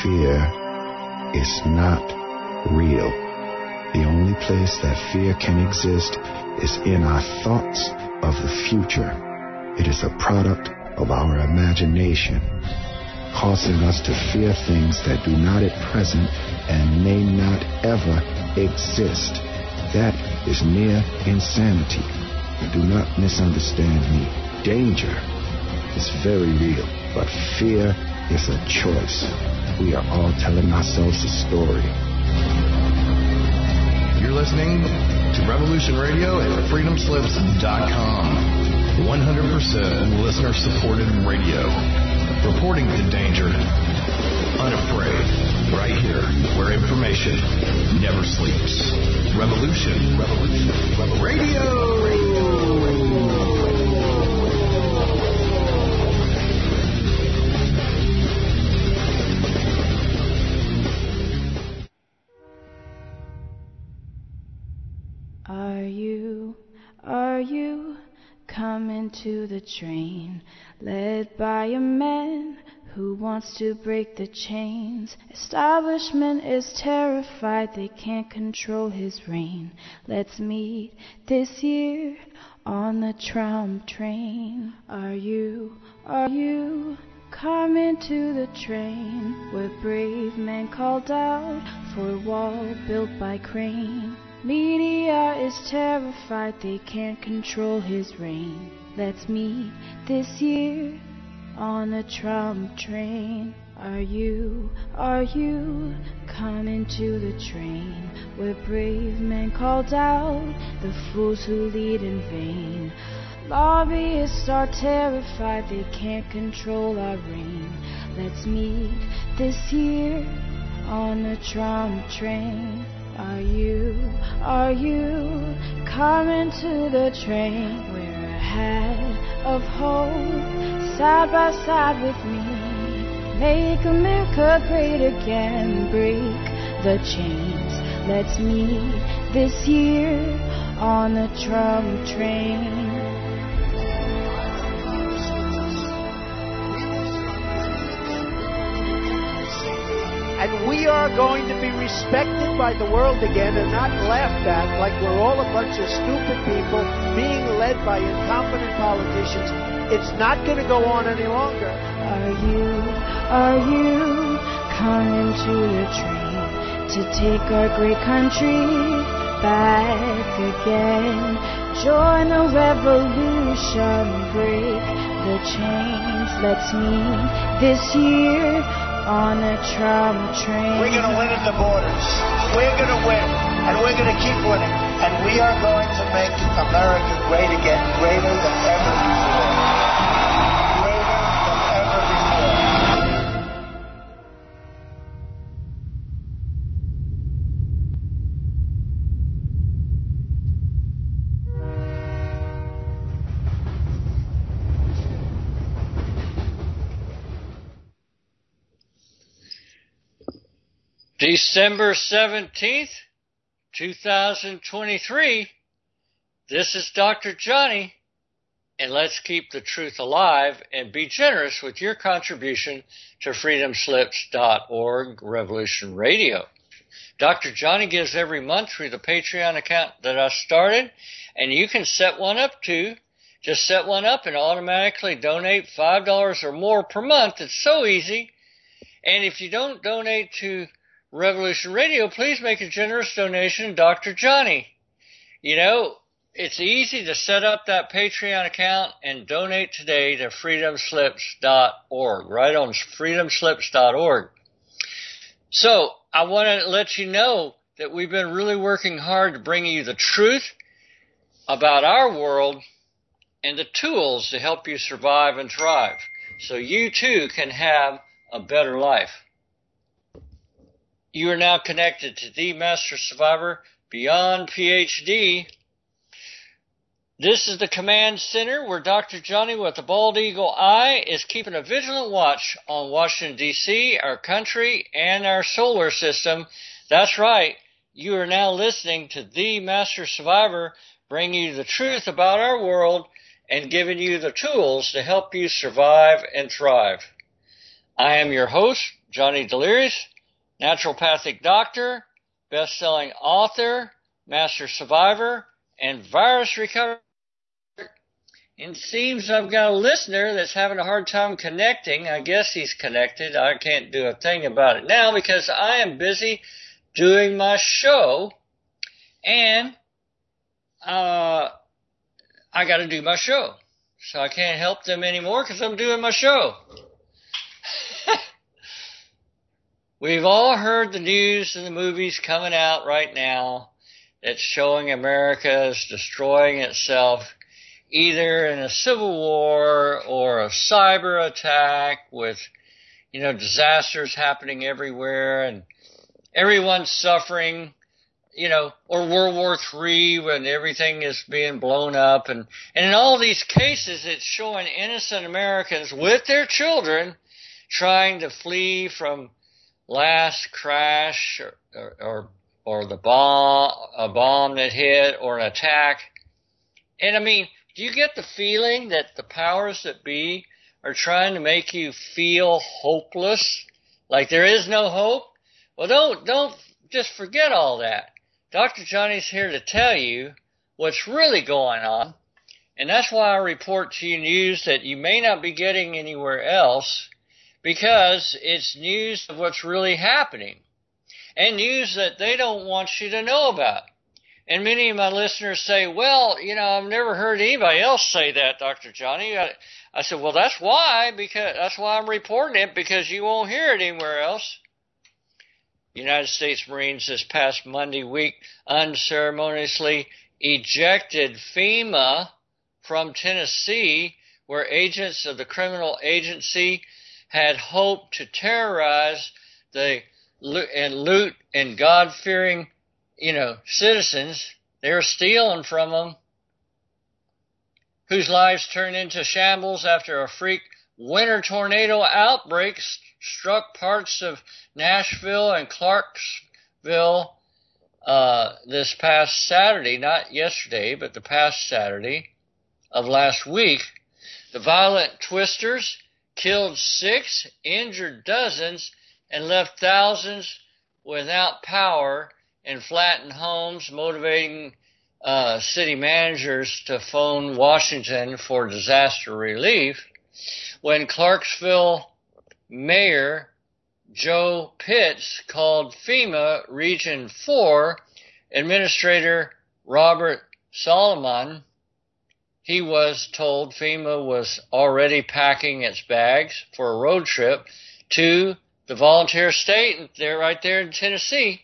fear is not real. The only place that fear can exist is in our thoughts of the future. It is a product of our imagination, causing us to fear things that do not at present and may not ever exist. That is near insanity. Do not misunderstand me. Danger is very real, but fear is a choice. We are all telling ourselves a story. You're listening to Revolution Radio at freedomslips.com. 100% listener-supported radio. Reporting the danger. Unafraid. Right here, where information never sleeps. Revolution. Radio. Are you coming to the train, led by a man who wants to break the chains? Establishment is terrified, they can't control his reign. Let's meet this year on the Trump train. Are you coming to the train where brave men called out for a wall built by crane? Media is terrified, they can't control his reign. Let's meet this year on the Trump train. Are you coming to the train where brave men called out the fools who lead in vain? Lobbyists are terrified, they can't control our reign. Let's meet this year on the Trump train. Are you coming to the train? Wear a hat of hope, side by side with me. Make America great again, break the chains. Let's meet this year on the Trump train. And we are going to be respected by the world again and not laughed at like we're all a bunch of stupid people being led by incompetent politicians. It's not going to go on any longer. Are you coming to the train to take our great country back again? Join the revolution, break the chains. Let's meet this year on a Trump train. We're going to win at the borders. We're going to win, and we're going to keep winning. And we are going to make America great again, greater than ever before. Greater than ever before. December 17th, 2023. This is Dr. Johnny, and let's keep the truth alive and be generous with your contribution to freedomslips.org Revolution Radio. Dr. Johnny gives every month through the Patreon account that I started, and you can set one up too. Just set one up and automatically donate $5 or more per month. It's so easy. And if you don't donate to Revolution Radio, please make a generous donation to Dr. Johnny. You know, it's easy to set up that Patreon account and donate today to freedomslips.org, right on freedomslips.org. So, I want to let you know that we've been really working hard to bring you the truth about our world and the tools to help you survive and thrive, so you too can have a better life. You are now connected to the Master Survivor Beyond PhD. This is the command center where Dr. Johnny with the bald eagle eye is keeping a vigilant watch on Washington, D.C., our country, and our solar system. That's right. You are now listening to the Master Survivor, bringing you the truth about our world and giving you the tools to help you survive and thrive. I am your host, Johnny Delirious, naturopathic doctor, best-selling author, master survivor, and virus recovery. It seems I've got a listener that's having a hard time connecting. I guess he's connected. I can't do a thing about it now because I am busy doing my show, and I got to do my show. So I can't help them anymore because I'm doing my show. We've all heard the news and the movies coming out right now that's showing America is destroying itself either in a civil war or a cyber attack with, disasters happening everywhere and everyone's suffering, or World War III when everything is being blown up. And in all these cases, it's showing innocent Americans with their children trying to flee from last crash or the a bomb that hit or an attack. And I mean, do you get the feeling that the powers that be are trying to make you feel hopeless, like there is no hope? Well, don't just forget all that. Dr. Johnny's here to tell you what's really going on, and that's why I report to you news that you may not be getting anywhere else, because it's news of what's really happening, and news that they don't want you to know about. And many of my listeners say, well, I've never heard anybody else say that, Dr. Johnny. I said, well, that's why I'm reporting it, because you won't hear it anywhere else. United States Marines this past Monday week unceremoniously ejected FEMA from Tennessee, where agents of the criminal agency had hoped to terrorize and loot and God-fearing, citizens. They were stealing from them, whose lives turned into shambles after a freak winter tornado outbreak struck parts of Nashville and Clarksville this past Saturday, not yesterday, but the past Saturday of last week. The violent twisters killed 6, injured dozens, and left thousands without power and flattened homes, motivating city managers to phone Washington for disaster relief. When Clarksville Mayor Joe Pitts called FEMA Region 4 Administrator Robert Solomon, he was told FEMA was already packing its bags for a road trip to the volunteer state. They're right there in Tennessee.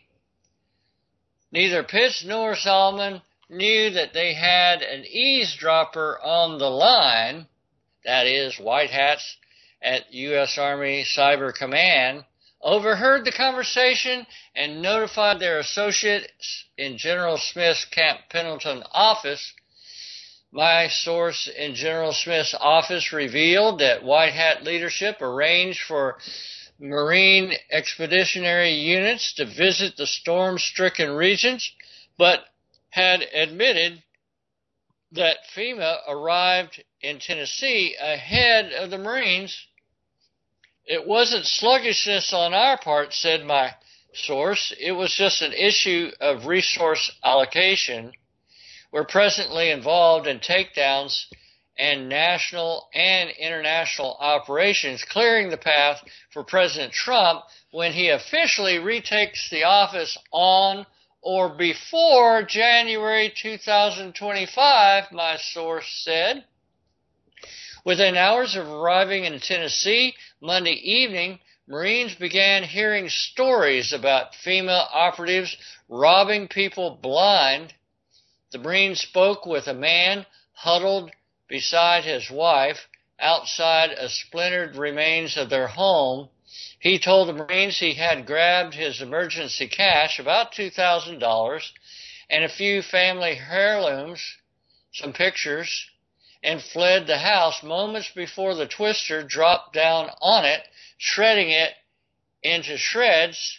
Neither Pitts nor Solomon knew that they had an eavesdropper on the line, that is, white hats at U.S. Army Cyber Command, overheard the conversation and notified their associates in General Smith's Camp Pendleton office. My source in General Smith's office revealed that white hat leadership arranged for Marine expeditionary units to visit the storm-stricken regions, but had admitted that FEMA arrived in Tennessee ahead of the Marines. It wasn't sluggishness on our part, said my source. It was just an issue of resource allocation. We're presently involved in takedowns and national and international operations, clearing the path for President Trump when he officially retakes the office on or before January 2025, my source said. Within hours of arriving in Tennessee Monday evening, Marines began hearing stories about FEMA operatives robbing people blind. The Marines spoke with a man huddled beside his wife outside a splintered remains of their home. He told the Marines he had grabbed his emergency cash, about $2,000, and a few family heirlooms, some pictures, and fled the house moments before the twister dropped down on it, shredding it into shreds.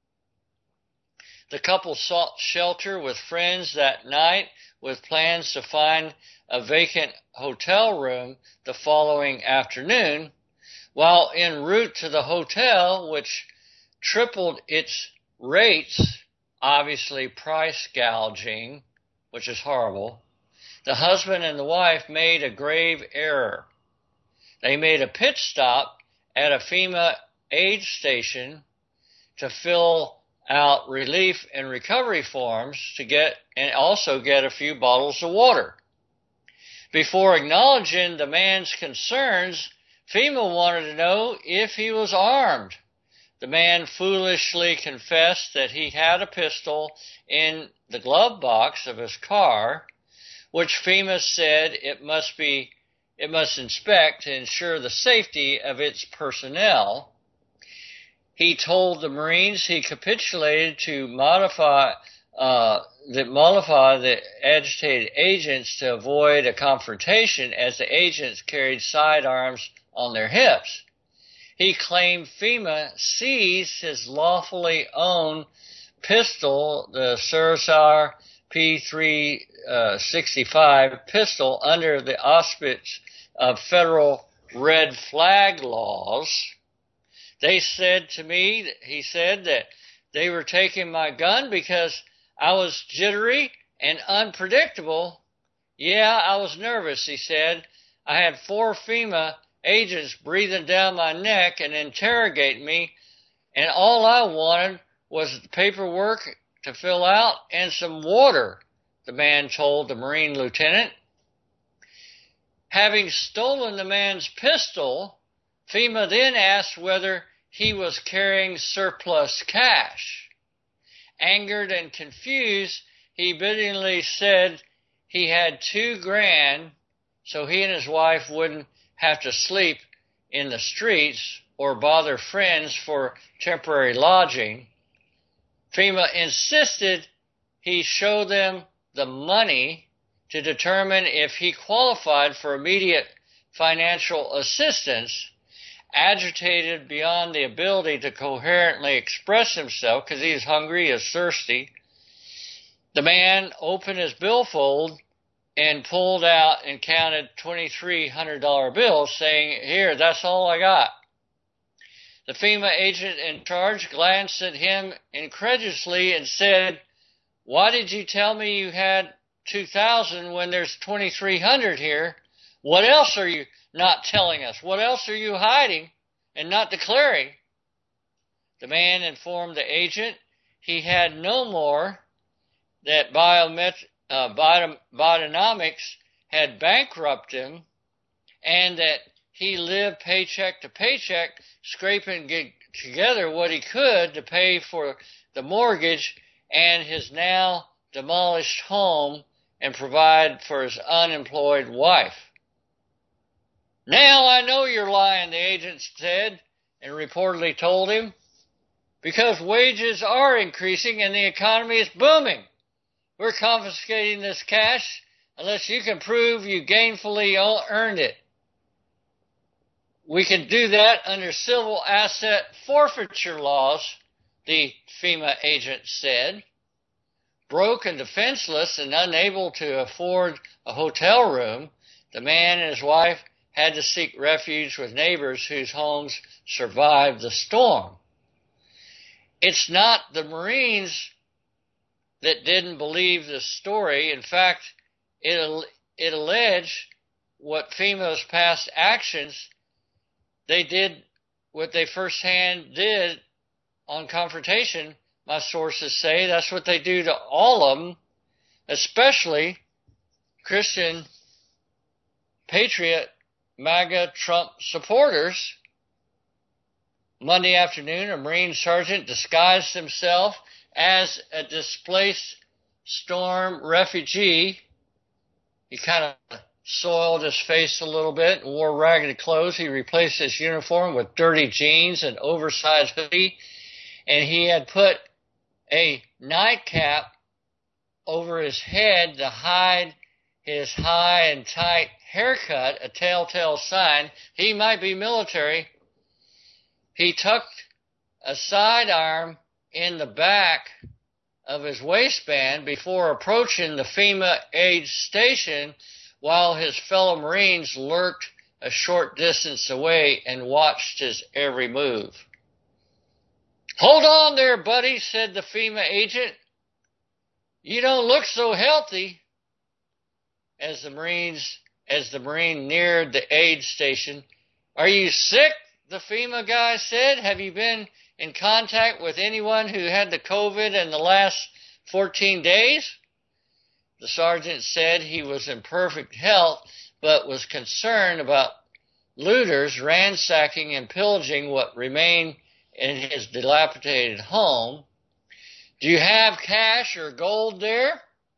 The couple sought shelter with friends that night, with plans to find a vacant hotel room the following afternoon. while en route to the hotel, which tripled its rates, obviously price gouging, which is horrible, the husband and the wife made a grave error. They made a pit stop at a FEMA aid station to fill out relief and recovery forms and also get a few bottles of water. Before acknowledging the man's concerns, FEMA wanted to know if he was armed. The man foolishly confessed that he had a pistol in the glove box of his car, which FEMA said it must inspect to ensure the safety of its personnel. He told the Marines he capitulated to mollify the agitated agents to avoid a confrontation, as the agents carried sidearms on their hips. He claimed FEMA seized his lawfully owned pistol, the Sursar P365 pistol, under the auspice of federal red flag laws. He said that they were taking my gun because I was jittery and unpredictable. Yeah, I was nervous, he said. I had 4 FEMA agents breathing down my neck and interrogating me, and all I wanted was paperwork to fill out and some water, the man told the Marine lieutenant. Having stolen the man's pistol, FEMA then asked whether he was carrying surplus cash. Angered and confused, he bitterly said he had $2,000 so he and his wife wouldn't have to sleep in the streets or bother friends for temporary lodging. FEMA insisted he show them the money to determine if he qualified for immediate financial assistance. Agitated beyond the ability to coherently express himself because he's hungry, he's thirsty, the man opened his billfold and pulled out and counted $2,300 bills, saying, "Here, that's all I got." The FEMA agent in charge glanced at him incredulously and said, "Why did you tell me you had $2,000 when there's $2,300 here? What else are you not telling us? What else are you hiding and not declaring?" The man informed the agent he had no more, that Bidenomics had bankrupted him, and that he lived paycheck to paycheck, scraping together what he could to pay for the mortgage and his now demolished home and provide for his unemployed wife. "Now I know you're lying," the agent said, and reportedly told him, "because wages are increasing and the economy is booming. We're confiscating this cash unless you can prove you gainfully earned it. We can do that under civil asset forfeiture laws," the FEMA agent said. Broke and defenseless and unable to afford a hotel room, the man and his wife had to seek refuge with neighbors whose homes survived the storm. It's not the Marines that didn't believe this story. In fact, it alleged what FEMA's past actions, they did what they firsthand did on confrontation. My sources say that's what they do to all of them, especially Christian patriot MAGA Trump supporters. Monday afternoon, a Marine sergeant disguised himself as a displaced storm refugee. He kind of soiled his face a little bit and wore ragged clothes. He replaced his uniform with dirty jeans and oversized hoodie, and he had put a nightcap over his head to hide his high and tight haircut, a telltale sign he might be military. He tucked a sidearm in the back of his waistband before approaching the FEMA aid station while his fellow Marines lurked a short distance away and watched his every move. "Hold on there, buddy," said the FEMA agent. "You don't look so healthy." As the Marine neared the aid station, "Are you sick?" the FEMA guy said. "Have you been in contact with anyone who had the COVID in the last 14 days? The sergeant said he was in perfect health, but was concerned about looters ransacking and pillaging what remained in his dilapidated home. "Do you have cash or gold there?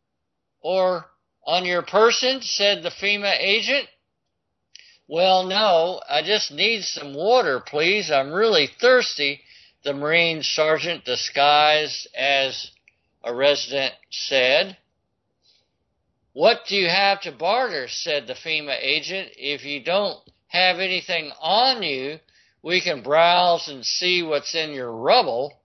Or on your person?" said the FEMA agent. "Well, no, I just need some water, please. I'm really thirsty," the Marine sergeant disguised as a resident said. "What do you have to barter?" said the FEMA agent. "If you don't have anything on you, we can browse and see what's in your rubble."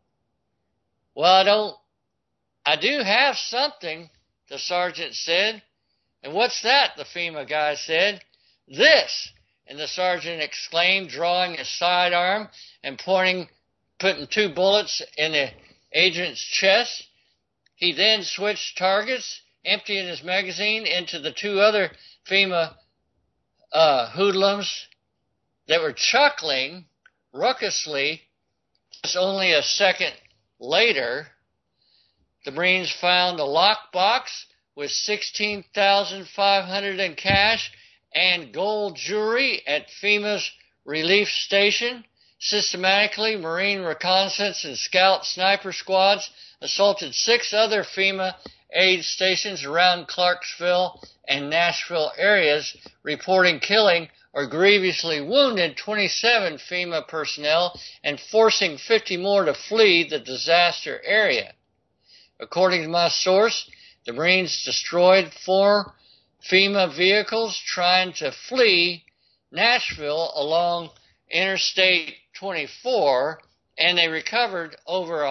"Well, I do have something," the sergeant said. "And what's that?" the FEMA guy said. "This!" and the sergeant exclaimed, drawing his sidearm and putting 2 bullets in the agent's chest. He then switched targets, emptying his magazine into the 2 other FEMA hoodlums that were chuckling raucously. Just only a second later, the Marines found a lockbox with $16,500 in cash and gold jewelry at FEMA's relief station. Systematically, Marine reconnaissance and scout sniper squads assaulted 6 other FEMA aid stations around Clarksville and Nashville areas, reporting killing or grievously wounded 27 FEMA personnel and forcing 50 more to flee the disaster area. According to my source, the Marines destroyed 4 FEMA vehicles trying to flee Nashville along Interstate 24, and they recovered over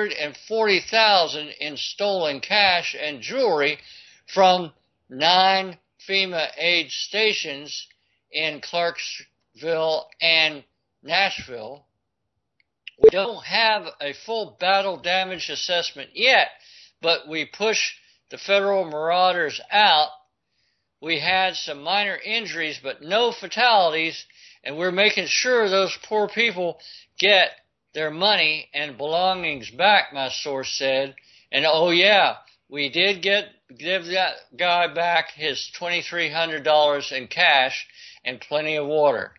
$140,000 in stolen cash and jewelry from 9 FEMA aid stations in Clarksville and Nashville. We don't have a full battle damage assessment yet, but we pushed the federal marauders out. We had some minor injuries, but no fatalities, and we're making sure those poor people get their money and belongings back, my source said. And oh yeah, we did give that guy back his $2,300 in cash and plenty of water.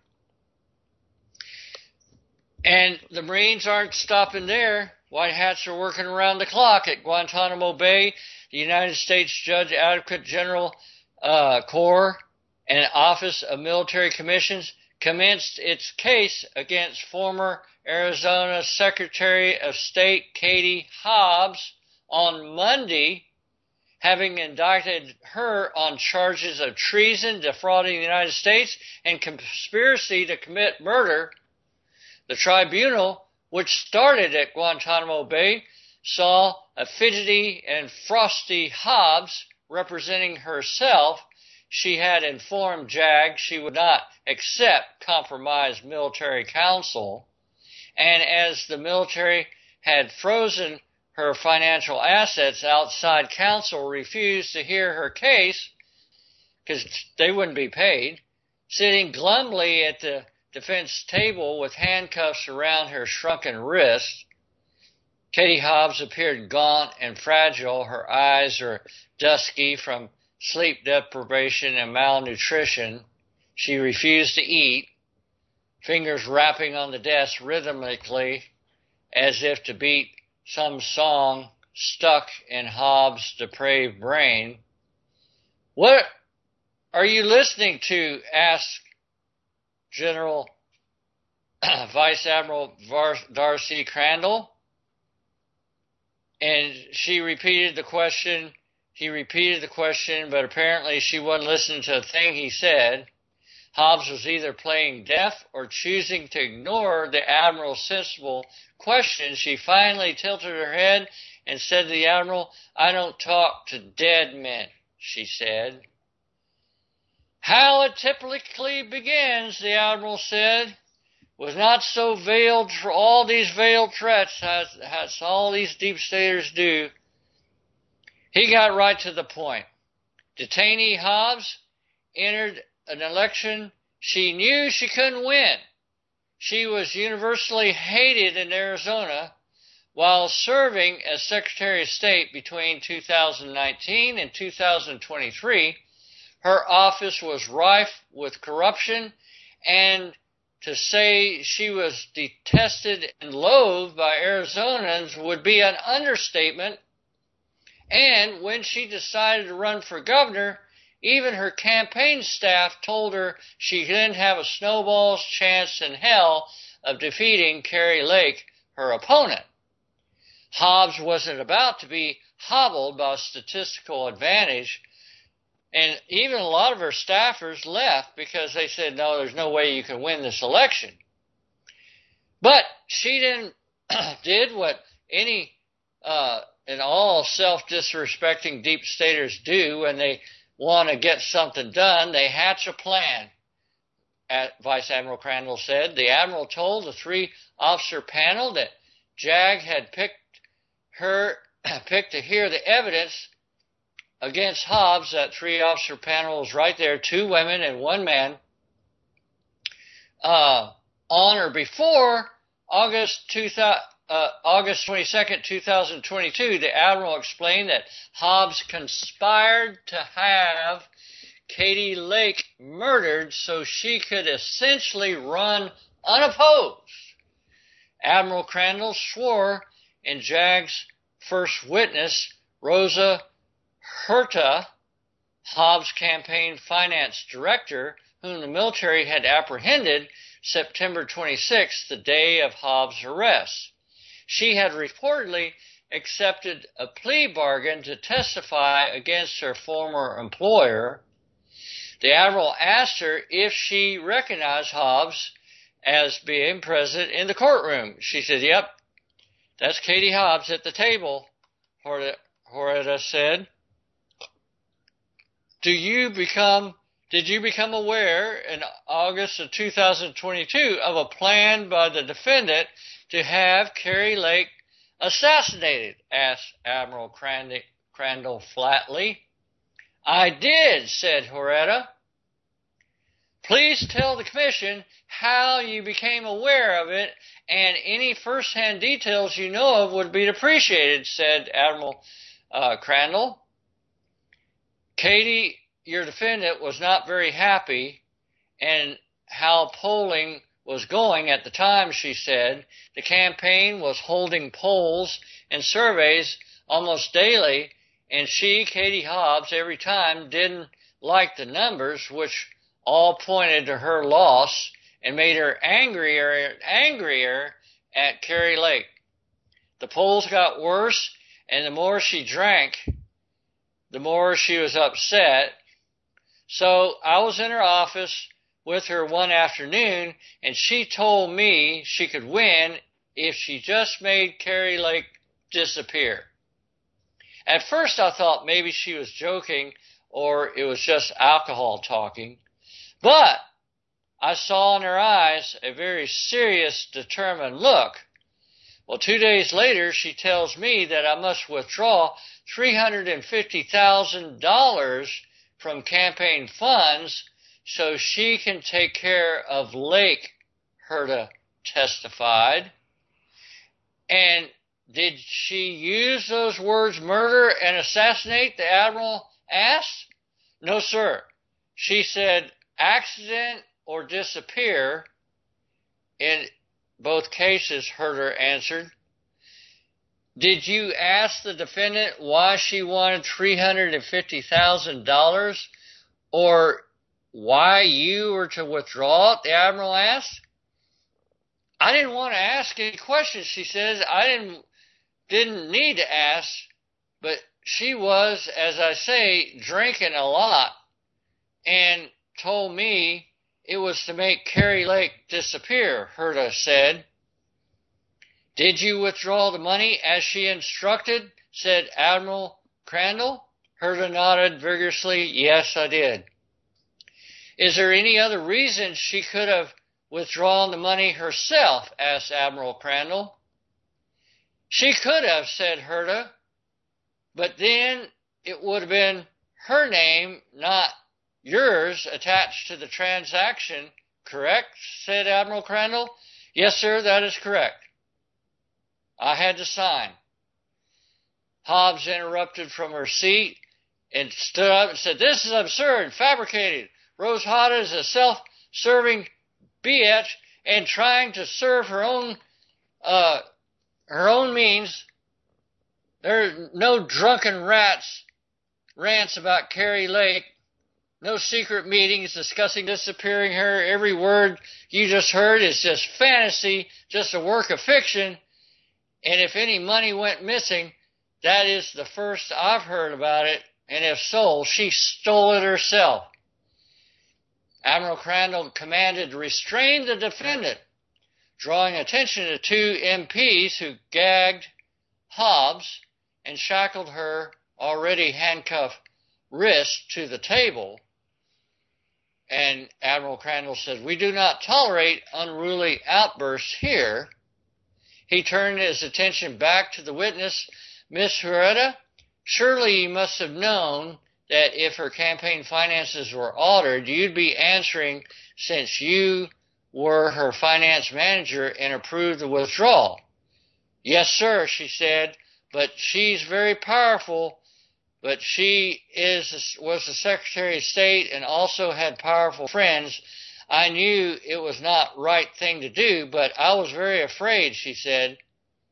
And the Marines aren't stopping there. White hats are working around the clock at Guantanamo Bay. The United States Judge Advocate General Corps and Office of Military Commissions commenced its case against former Arizona Secretary of State Katie Hobbs on Monday, having indicted her on charges of treason, defrauding the United States, and conspiracy to commit murder. The tribunal, which started at Guantanamo Bay, saw a fidgety and frosty Hobbs representing herself. She had informed JAG she would not accept compromised military counsel, and as the military had frozen her financial assets, outside counsel refused to hear her case because they wouldn't be paid. Sitting glumly at the defense table with handcuffs around her shrunken wrist, Katie Hobbs appeared gaunt and fragile. Her eyes are dusky from sleep deprivation and malnutrition. She refused to eat, fingers rapping on the desk rhythmically as if to beat some song stuck in Hobbs' depraved brain. "What are you listening to?" asked General Vice Admiral Darcy Crandall. And he repeated the question, but apparently she wasn't listening to a thing he said. Hobbs was either playing deaf or choosing to ignore the Admiral's sensible question. She finally tilted her head and said to the Admiral, "I don't talk to dead men," she said. How it typically begins, the Admiral said, was not so veiled for all these veiled threats as all these deep staters do. He got right to the point. Detainee Hobbs entered an election she knew she couldn't win. She was universally hated in Arizona while serving as Secretary of State between 2019 and 2023. Her office was rife with corruption, and to say she was detested and loathed by Arizonans would be an understatement. And when she decided to run for governor, even her campaign staff told her she didn't have a snowball's chance in hell of defeating Kari Lake, her opponent. Hobbs wasn't about to be hobbled by statistical advantage, and even a lot of her staffers left because they said, no, there's no way you can win this election. But she did what any and all self-disrespecting deep staters do when they want to get something done. They hatch a plan, Vice Admiral Crandall said. The Admiral told the 3-officer panel that JAG had picked to hear the evidence against Hobbs. That 3-officer panel was right there, 2 women and 1 man. On or before August 22nd, 2022, the Admiral explained that Hobbs conspired to have Katie Lake murdered so she could essentially run unopposed. Admiral Crandall swore in JAG's first witness, Rosa Herta, Hobbs' campaign finance director, whom the military had apprehended September 26th, the day of Hobbs' arrest. She had reportedly accepted a plea bargain to testify against her former employer. The Admiral asked her if she recognized Hobbs as being present in the courtroom. She said, yep, that's Katie Hobbs at the table, Herta said. Did you become aware in August of 2022 of a plan by the defendant to have Kari Lake assassinated? Asked Admiral Crandall flatly. I did, said Herta. Please tell the Commission how you became aware of it, and any first-hand details you know of would be appreciated, said Admiral Crandall. Katie, your defendant, was not very happy in how polling was going at the time, she said. The campaign was holding polls and surveys almost daily, and she, Katie Hobbs, every time didn't like the numbers, which all pointed to her loss and made her angrier and angrier at Kari Lake. The polls got worse, and the more she drank, the more she was upset. So I was in her office with her one afternoon, and she told me she could win if she just made Kari Lake disappear. At first I thought maybe she was joking or it was just alcohol talking, but I saw in her eyes a very serious, determined look. Well, 2 days later, she tells me that I must withdraw $350,000 from campaign funds so she can take care of Lake, Herta testified. And did she use those words, murder and assassinate, the Admiral asked? No, sir. She said accident or disappear. In both cases, Herta answered. Did you ask the defendant why she wanted $350,000 or why you were to withdraw it, the Admiral asked? I didn't want to ask any questions, she says. I didn't need to ask, but she was, as I say, drinking a lot and told me it was to make Kari Lake disappear, Herta said. Did you withdraw the money as she instructed, said Admiral Crandall. Herta nodded vigorously. Yes, I did. Is there any other reason she could have withdrawn the money herself? Asked Admiral Crandall. She could have, said Herta, but then it would have been her name, not yours, attached to the transaction, correct? Said Admiral Crandall. Yes, sir, that is correct. I had to sign. Hobbs interrupted from her seat and stood up and said, "This is absurd, fabricated. Rose Hada is a self-serving bitch and trying to serve her own means. There are no drunken rants about Kari Lake, no secret meetings discussing disappearing her. Every word you just heard is just fantasy, just a work of fiction. And if any money went missing, that is the first I've heard about it, and if so, she stole it herself." Admiral Crandall commanded to restrain the defendant, drawing attention to two MPs who gagged Hobbs and shackled her already handcuffed wrist to the table. And Admiral Crandall said, "We do not tolerate unruly outbursts here." He turned his attention back to the witness, "Miss Herta, surely you must have known that if her campaign finances were altered, you'd be answering since you were her finance manager and approved the withdrawal." "Yes, sir," she said, "but she's very powerful, but she was the Secretary of State and also had powerful friends. I knew it was not the right thing to do, but I was very afraid," she said.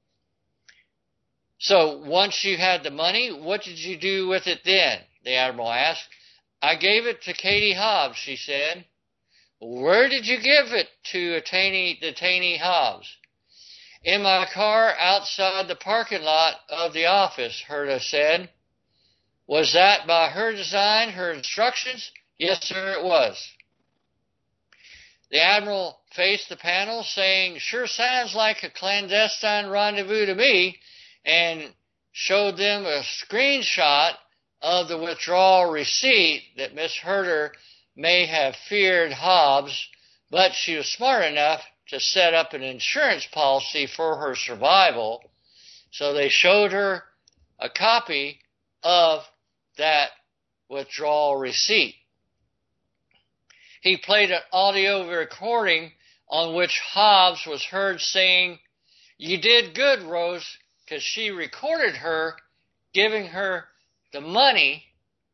"So once you had the money, what did you do with it then?" the Admiral asked. "I gave it to Katie Hobbs," she said. "Where did you give it to detainee Hobbs?" "In my car outside the parking lot of the office," Herta said. "Was that by her design, her instructions?" "Yes, sir, it was." The Admiral faced the panel, saying, "Sure sounds like a clandestine rendezvous to me," and showed them a screenshot of the withdrawal receipt that Miss Herta may have feared Hobbs, but she was smart enough to set up an insurance policy for her survival. So they showed her a copy of that withdrawal receipt. He played an audio recording on which Hobbs was heard saying, "You did good, Rose," because she recorded her giving her the money.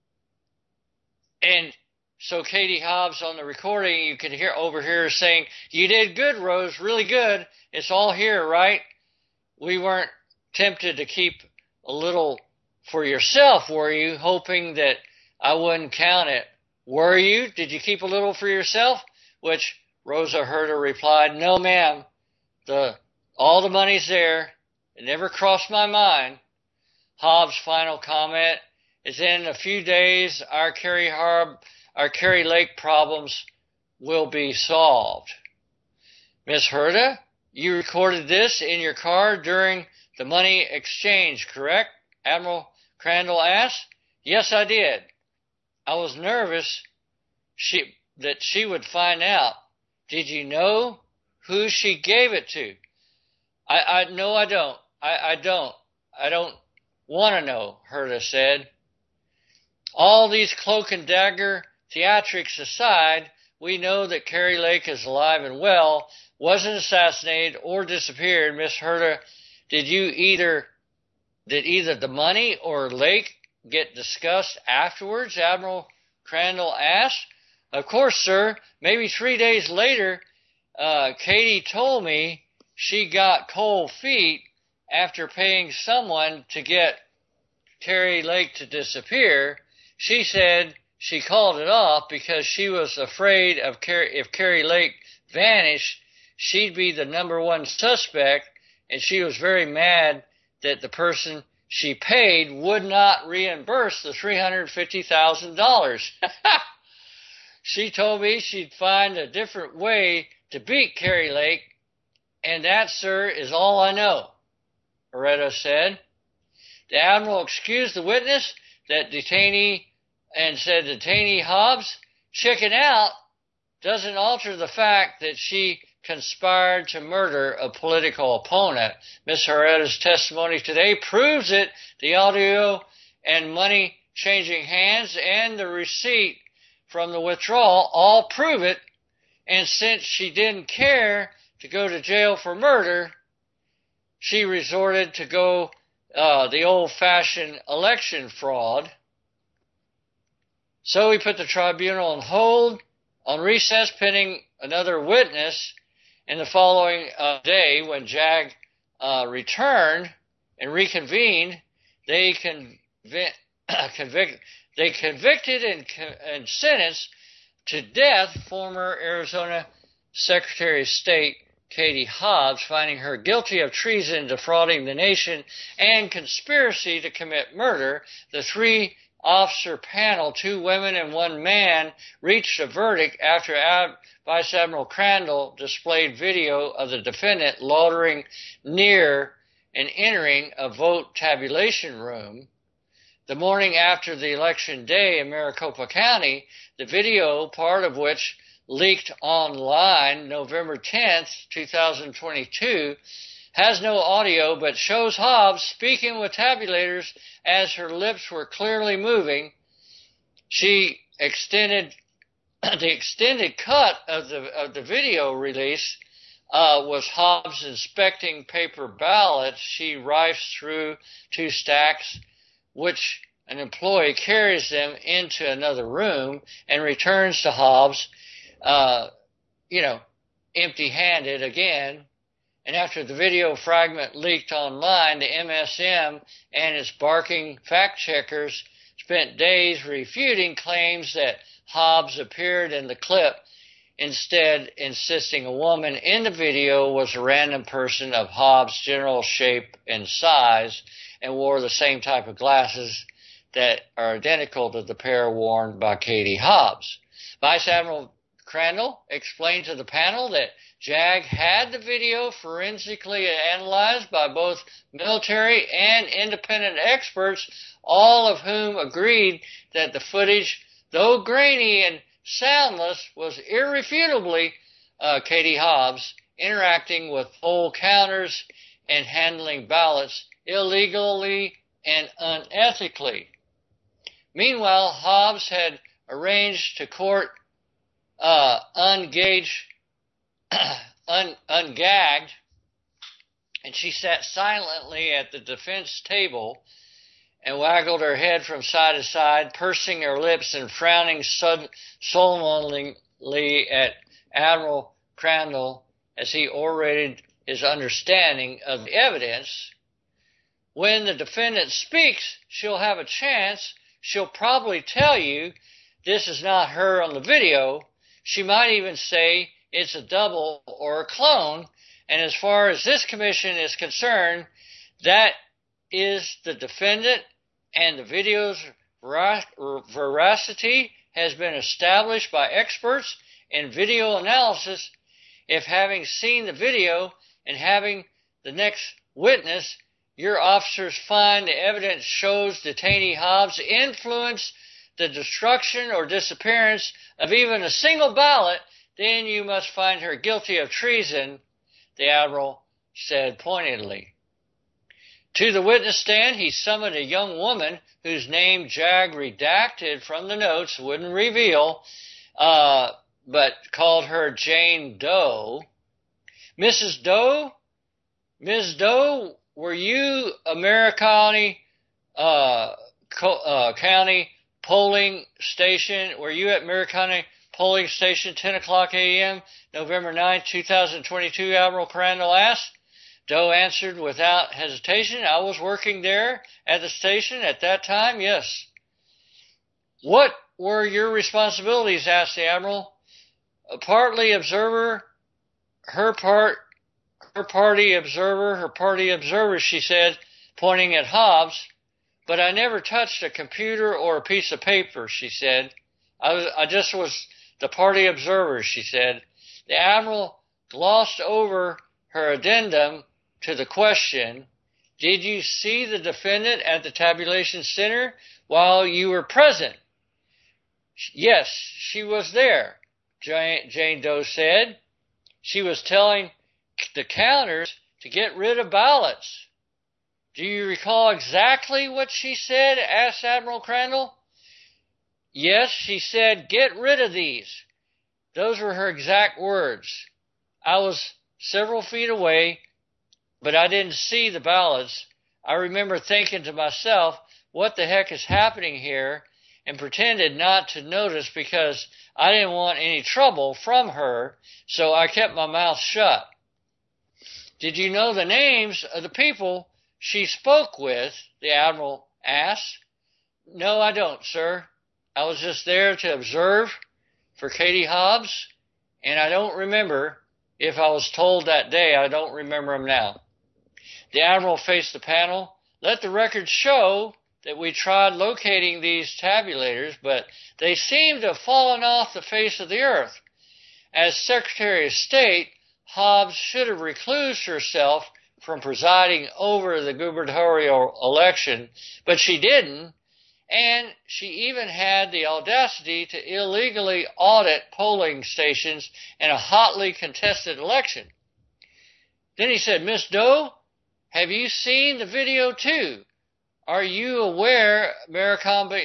And so Katie Hobbs on the recording, you can overhear her saying, "You did good, Rose, really good. It's all here, right? We weren't tempted to keep a little for yourself, were you, hoping that I wouldn't count it? Were you? Did you keep a little for yourself?" Which Rosa Herta replied, "No, ma'am. All the money's there. It never crossed my mind." Hobbs' final comment is, "In a few days, our Kari Lake problems will be solved." "Miss Herta, you recorded this in your car during the money exchange, correct?" Admiral Crandall asked. "Yes, I did. I was nervous that she would find out. Did you know who she gave it to?" No, I don't. I don't want to know," Herta said. "All these cloak and dagger theatrics aside, we know that Kari Lake is alive and well, wasn't assassinated or disappeared. Miss Herta, did either the money or Lake get discussed afterwards?" Admiral Crandall asked. "Of course, sir. Maybe 3 days later, Katie told me she got cold feet after paying someone to get Kari Lake to disappear. She said she called it off because she was afraid of if Kari Lake vanished, she'd be the #1 suspect, and she was very mad that the person she paid would not reimburse the $350,000. She told me she'd find a different way to beat Kari Lake, and that, sir, is all I know," Herta said. The Admiral excused the witness and said, "Detainee Hobbs, chicken out doesn't alter the fact that she conspired to murder a political opponent. Ms. Herrera's testimony today proves it. The audio and money changing hands and the receipt from the withdrawal all prove it. And since she didn't care to go to jail for murder, she resorted to go the old-fashioned election fraud. So we put the tribunal on hold, on recess, pending another witness. And the following day, when JAG returned and reconvened, they convicted and sentenced to death former Arizona Secretary of State Katie Hobbs, finding her guilty of treason, defrauding the nation, and conspiracy to commit murder. The three-officer panel, 2 women and 1 man, reached a verdict after Vice Admiral Crandall displayed video of the defendant loitering near and entering a vote tabulation room. The morning after the election day in Maricopa County, the video, part of which leaked online November 10th, 2022, has no audio but shows Hobbs speaking with tabulators as her lips were clearly moving. The extended cut of the video release was Hobbs inspecting paper ballots. She rifles through 2 stacks, which an employee carries them into another room and returns to Hobbs, empty-handed again. And after the video fragment leaked online, the MSM and its barking fact-checkers spent days refuting claims that Hobbs appeared in the clip, instead insisting a woman in the video was a random person of Hobbs' general shape and size and wore the same type of glasses that are identical to the pair worn by Katie Hobbs. Vice Admiral Crandall explained to the panel that JAG had the video forensically analyzed by both military and independent experts, all of whom agreed that the footage, though grainy and soundless, was irrefutably Katie Hobbs interacting with poll counters and handling ballots illegally and unethically. Meanwhile, Hobbs had arranged to court ungagged, and she sat silently at the defense table and waggled her head from side to side, pursing her lips and frowning sullenly at Admiral Crandall as he orated his understanding of the evidence. When the defendant speaks, she'll have a chance. She'll probably tell you this is not her on the video. She might even say it's a double or a clone. And as far as this commission is concerned, that is the defendant, and the video's veracity has been established by experts in video analysis. If having seen the video and having the next witness, your officers find the evidence shows detainee Hobbs influenced the destruction or disappearance of even a single ballot, then you must find her guilty of treason, the Admiral said pointedly. To the witness stand, he summoned a young woman whose name JAG redacted from the notes, wouldn't reveal, but called her Jane Doe. Ms. Doe, were you a Maricopa County polling station? Were you at Maricopa polling station 10 o'clock a.m., November 9, 2022, Admiral Crandall asked. Doe answered without hesitation, I was working there at the station at that time, yes. What were your responsibilities? Asked the Admiral. A party observer, her party observer, she said, pointing at Hobbs. But I never touched a computer or a piece of paper, she said. I just was the party observer, she said. The Admiral glossed over her addendum to the question, did you see the defendant at the tabulation center while you were present? Yes, she was there. Jane Doe said. She was telling the counters to get rid of ballots. Do you recall exactly what she said? Asked Admiral Crandall. Yes, she said, get rid of these. Those were her exact words. I was several feet away, but I didn't see the ballots. I remember thinking to myself, what the heck is happening here? And pretended not to notice because I didn't want any trouble from her, so I kept my mouth shut. Did you know the names of the people she spoke with? The Admiral asked. No, I don't, sir. I was just there to observe for Katie Hobbs, and I don't remember if I was told that day. I don't remember them now. The Admiral faced the panel. Let the record show that we tried locating these tabulators, but they seem to have fallen off the face of the earth. As Secretary of State, Hobbs should have reclused herself from presiding over the gubernatorial election, but she didn't, and she even had the audacity to illegally audit polling stations in a hotly contested election. Then he said, Miss Doe, have you seen the video too? Are you aware Maricopa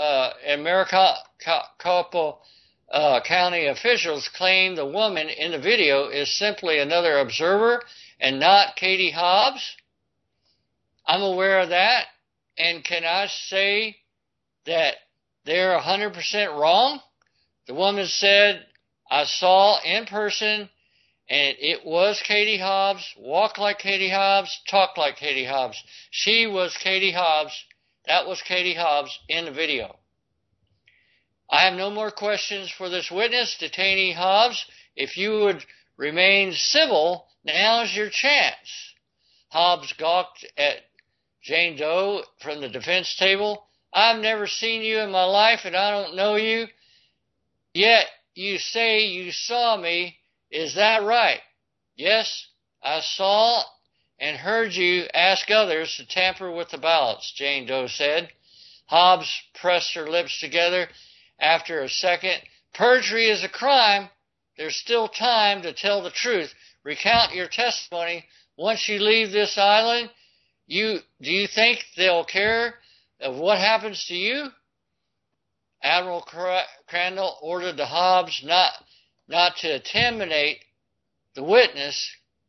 County officials claim the woman in the video is simply another observer and not Katie Hobbs? I'm aware of that, and can I say that they're 100% wrong? The woman said, I saw in person, and it was Katie Hobbs, walked like Katie Hobbs, talked like Katie Hobbs. She was Katie Hobbs. That was Katie Hobbs in the video. I have no more questions for this witness, detainee Hobbs. If you would remain civil, now's your chance. Hobbs gawked at Jane Doe from the defense table. I've never seen you in my life, and I don't know you. Yet you say you saw me. Is that right? Yes, I saw and heard you ask others to tamper with the ballots, Jane Doe said. Hobbs pressed her lips together. After a second, perjury is a crime. There's still time to tell the truth. Recount your testimony. Once you leave this island, do you think they'll care of what happens to you? Admiral Crandall ordered the Hobbs not to intimidate the witness.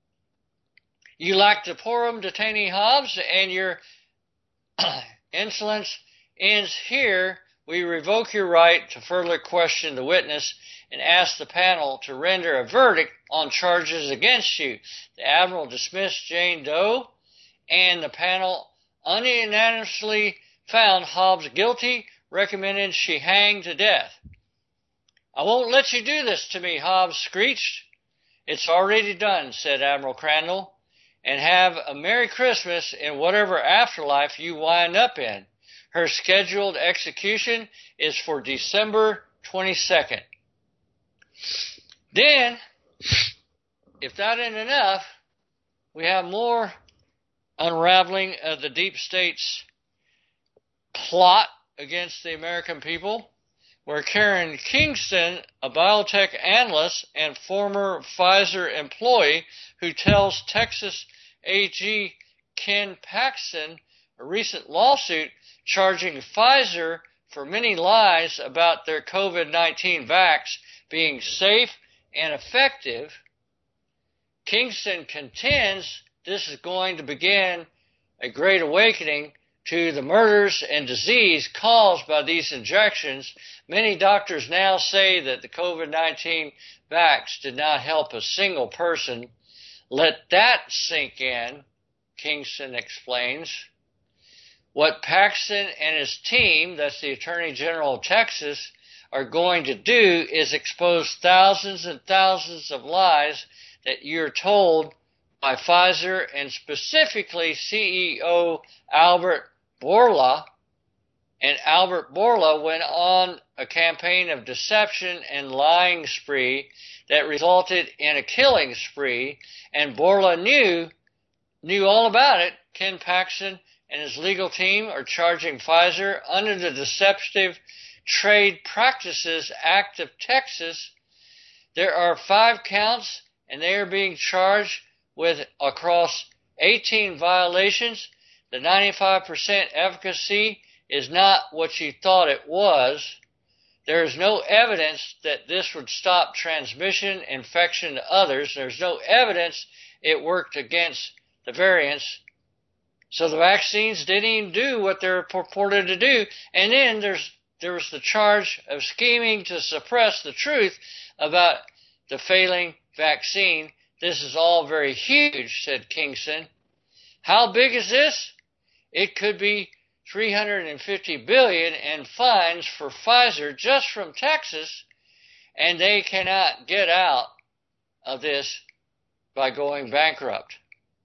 You lack decorum, detainee Hobbs, and your insolence ends here. We revoke your right to further question the witness and ask the panel to render a verdict on charges against you. The Admiral dismissed Jane Doe, and the panel unanimously found Hobbs guilty, recommended she hang to death. I won't let you do this to me, Hobbs screeched. It's already done, said Admiral Crandall, and have a Merry Christmas in whatever afterlife you wind up in. Her scheduled execution is for December 22nd. Then, if that ain't enough, we have more unraveling of the deep state's plot against the American people, where Karen Kingston, a biotech analyst and former Pfizer employee who tells Texas AG Ken Paxton a recent lawsuit charging Pfizer for many lies about their COVID-19 vax being safe and effective. Kingston contends this is going to begin a great awakening to the murders and disease caused by these injections. Many doctors now say that the COVID-19 vax did not help a single person. Let that sink in, Kingston explains. What Paxton and his team, that's the Attorney General of Texas, are going to do is expose thousands and thousands of lies that you're told by Pfizer, and specifically CEO Albert Bourla. And Albert Bourla went on a campaign of deception and lying spree that resulted in a killing spree, and Bourla knew all about it. Ken Paxton and his legal team are charging Pfizer under the Deceptive Trade Practices Act of Texas There are 5 counts, and they are being charged with across 18 violations. The 95% efficacy is not what you thought it was. There is no evidence that this would stop transmission, infection to others. There's no evidence it worked against the variants. So the vaccines didn't even do what they're purported to do. And then there was the charge of scheming to suppress the truth about the failing vaccine. This is all very huge, said Kingston. How big is this? It could be $350 billion in fines for Pfizer just from Texas, and they cannot get out of this by going bankrupt.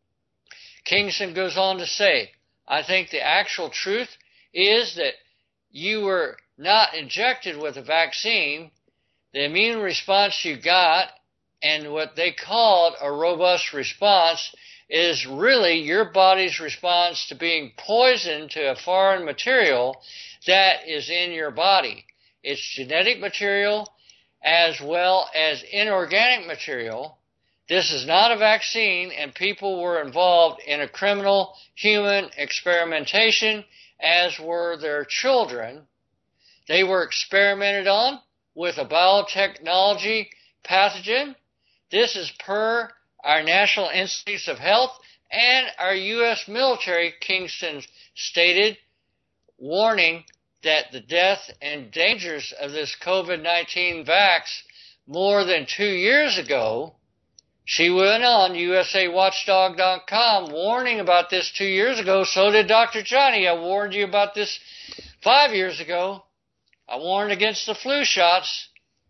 Kingston goes on to say, I think the actual truth is that you were not injected with a vaccine. The immune response you got, and what they called a robust response, is really your body's response to being poisoned to a foreign material that is in your body. It's genetic material as well as inorganic material. This is not a vaccine, and people were involved in a criminal human experimentation, as were their children. They were experimented on with a biotechnology pathogen. This is per our National Institutes of Health and our U.S. military, Kingston stated, warning that the death and dangers of this COVID-19 vax more than 2 years ago. She went on USAWatchdog.com warning about this 2 years ago. So did Dr. Johnny. I warned you about this 5 years ago. I warned against the flu shots.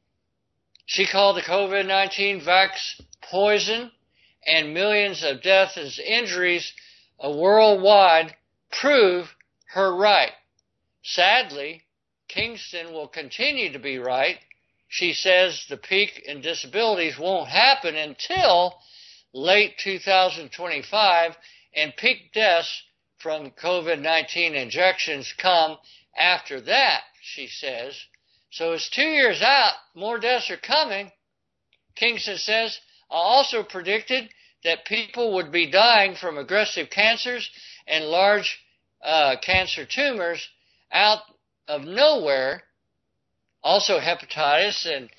She called the COVID-19 vax poison, and millions of deaths and injuries worldwide prove her right. Sadly, Kingston will continue to be right. She says the peak in disabilities won't happen until late 2025, and peak deaths from COVID-19 injections come after that, she says. So it's 2 years out, more deaths are coming. Kingston says, I also predicted that people would be dying from aggressive cancers and large cancer tumors out of nowhere. Also hepatitis and,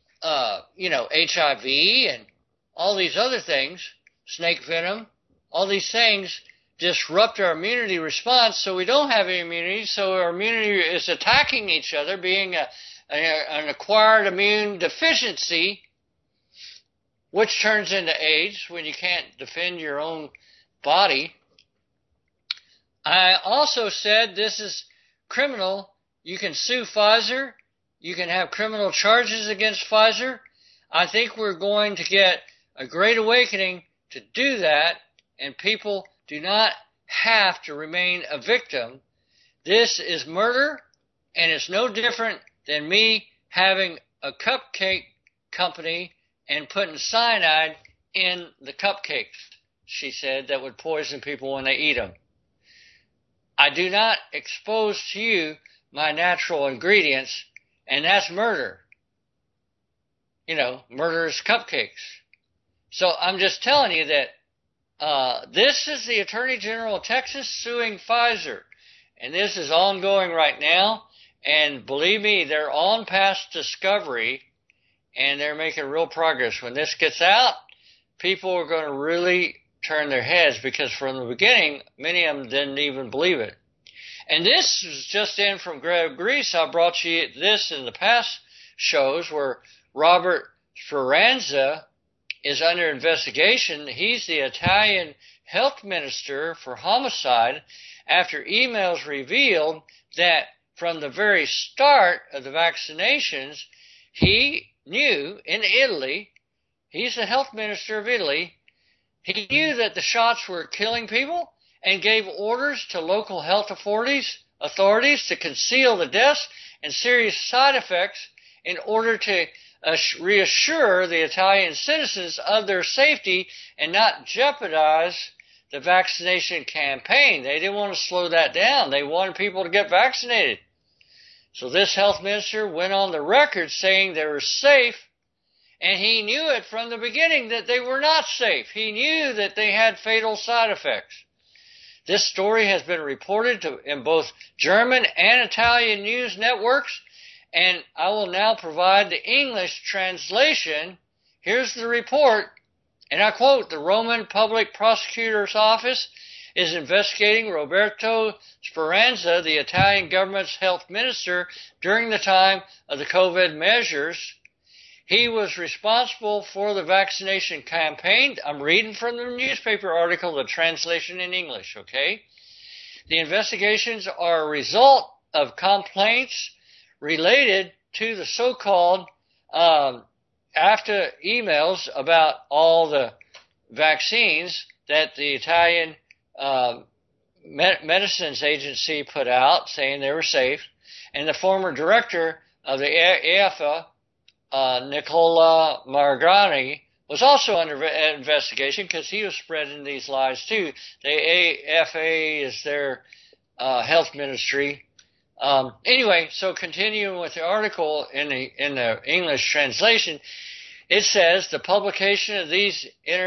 HIV and all these other things, snake venom, all these things disrupt our immunity response, so we don't have any immunity, so our immunity is attacking each other, being an acquired immune deficiency, which turns into AIDS when you can't defend your own body. I also said this is criminal. You can sue Pfizer. You can have criminal charges against Pfizer. I think we're going to get a great awakening to do that, and people do not have to remain a victim. This is murder, and it's no different than me having a cupcake company and putting cyanide in the cupcakes, she said, that would poison people when they eat them. I do not expose to you my natural ingredients, and that's murder. Murderous cupcakes. So I'm just telling you that this is the Attorney General of Texas suing Pfizer, and this is ongoing right now, and believe me, they're on past discovery, and they're making real progress. When this gets out, people are going to really turn their heads, because from the beginning, many of them didn't even believe it. And this is just in from Greg Grease. I brought you this in the past shows where Robert Speranza is under investigation. He's the Italian health minister for homicide after emails revealed that from the very start of the vaccinations, he knew in Italy, he's the health minister of Italy, he knew that the shots were killing people and gave orders to local health authorities to conceal the deaths and serious side effects in order to reassure the Italian citizens of their safety and not jeopardize the vaccination campaign. They didn't want to slow that down. They wanted people to get vaccinated. So this health minister went on the record saying they were safe And he knew it from the beginning that they were not safe. He knew that they had fatal side effects. This story has been reported in both German and Italian news networks, and I will now provide the English translation. Here's the report, and I quote, "The Roman Public Prosecutor's Office is investigating Roberto Speranza, the Italian government's health minister, during the time of the COVID measures. He was responsible for the vaccination campaign." I'm reading from the newspaper article, the translation in English, okay? "The investigations are a result of complaints related to the so-called after emails about all the vaccines that the Italian Medicines Agency put out, saying they were safe, and the former director of the AFA, Nicola Margani, was also under investigation because he was spreading these lies too. The AFA is their health ministry. Anyway, so continuing with the article in the English translation, it says the publication of these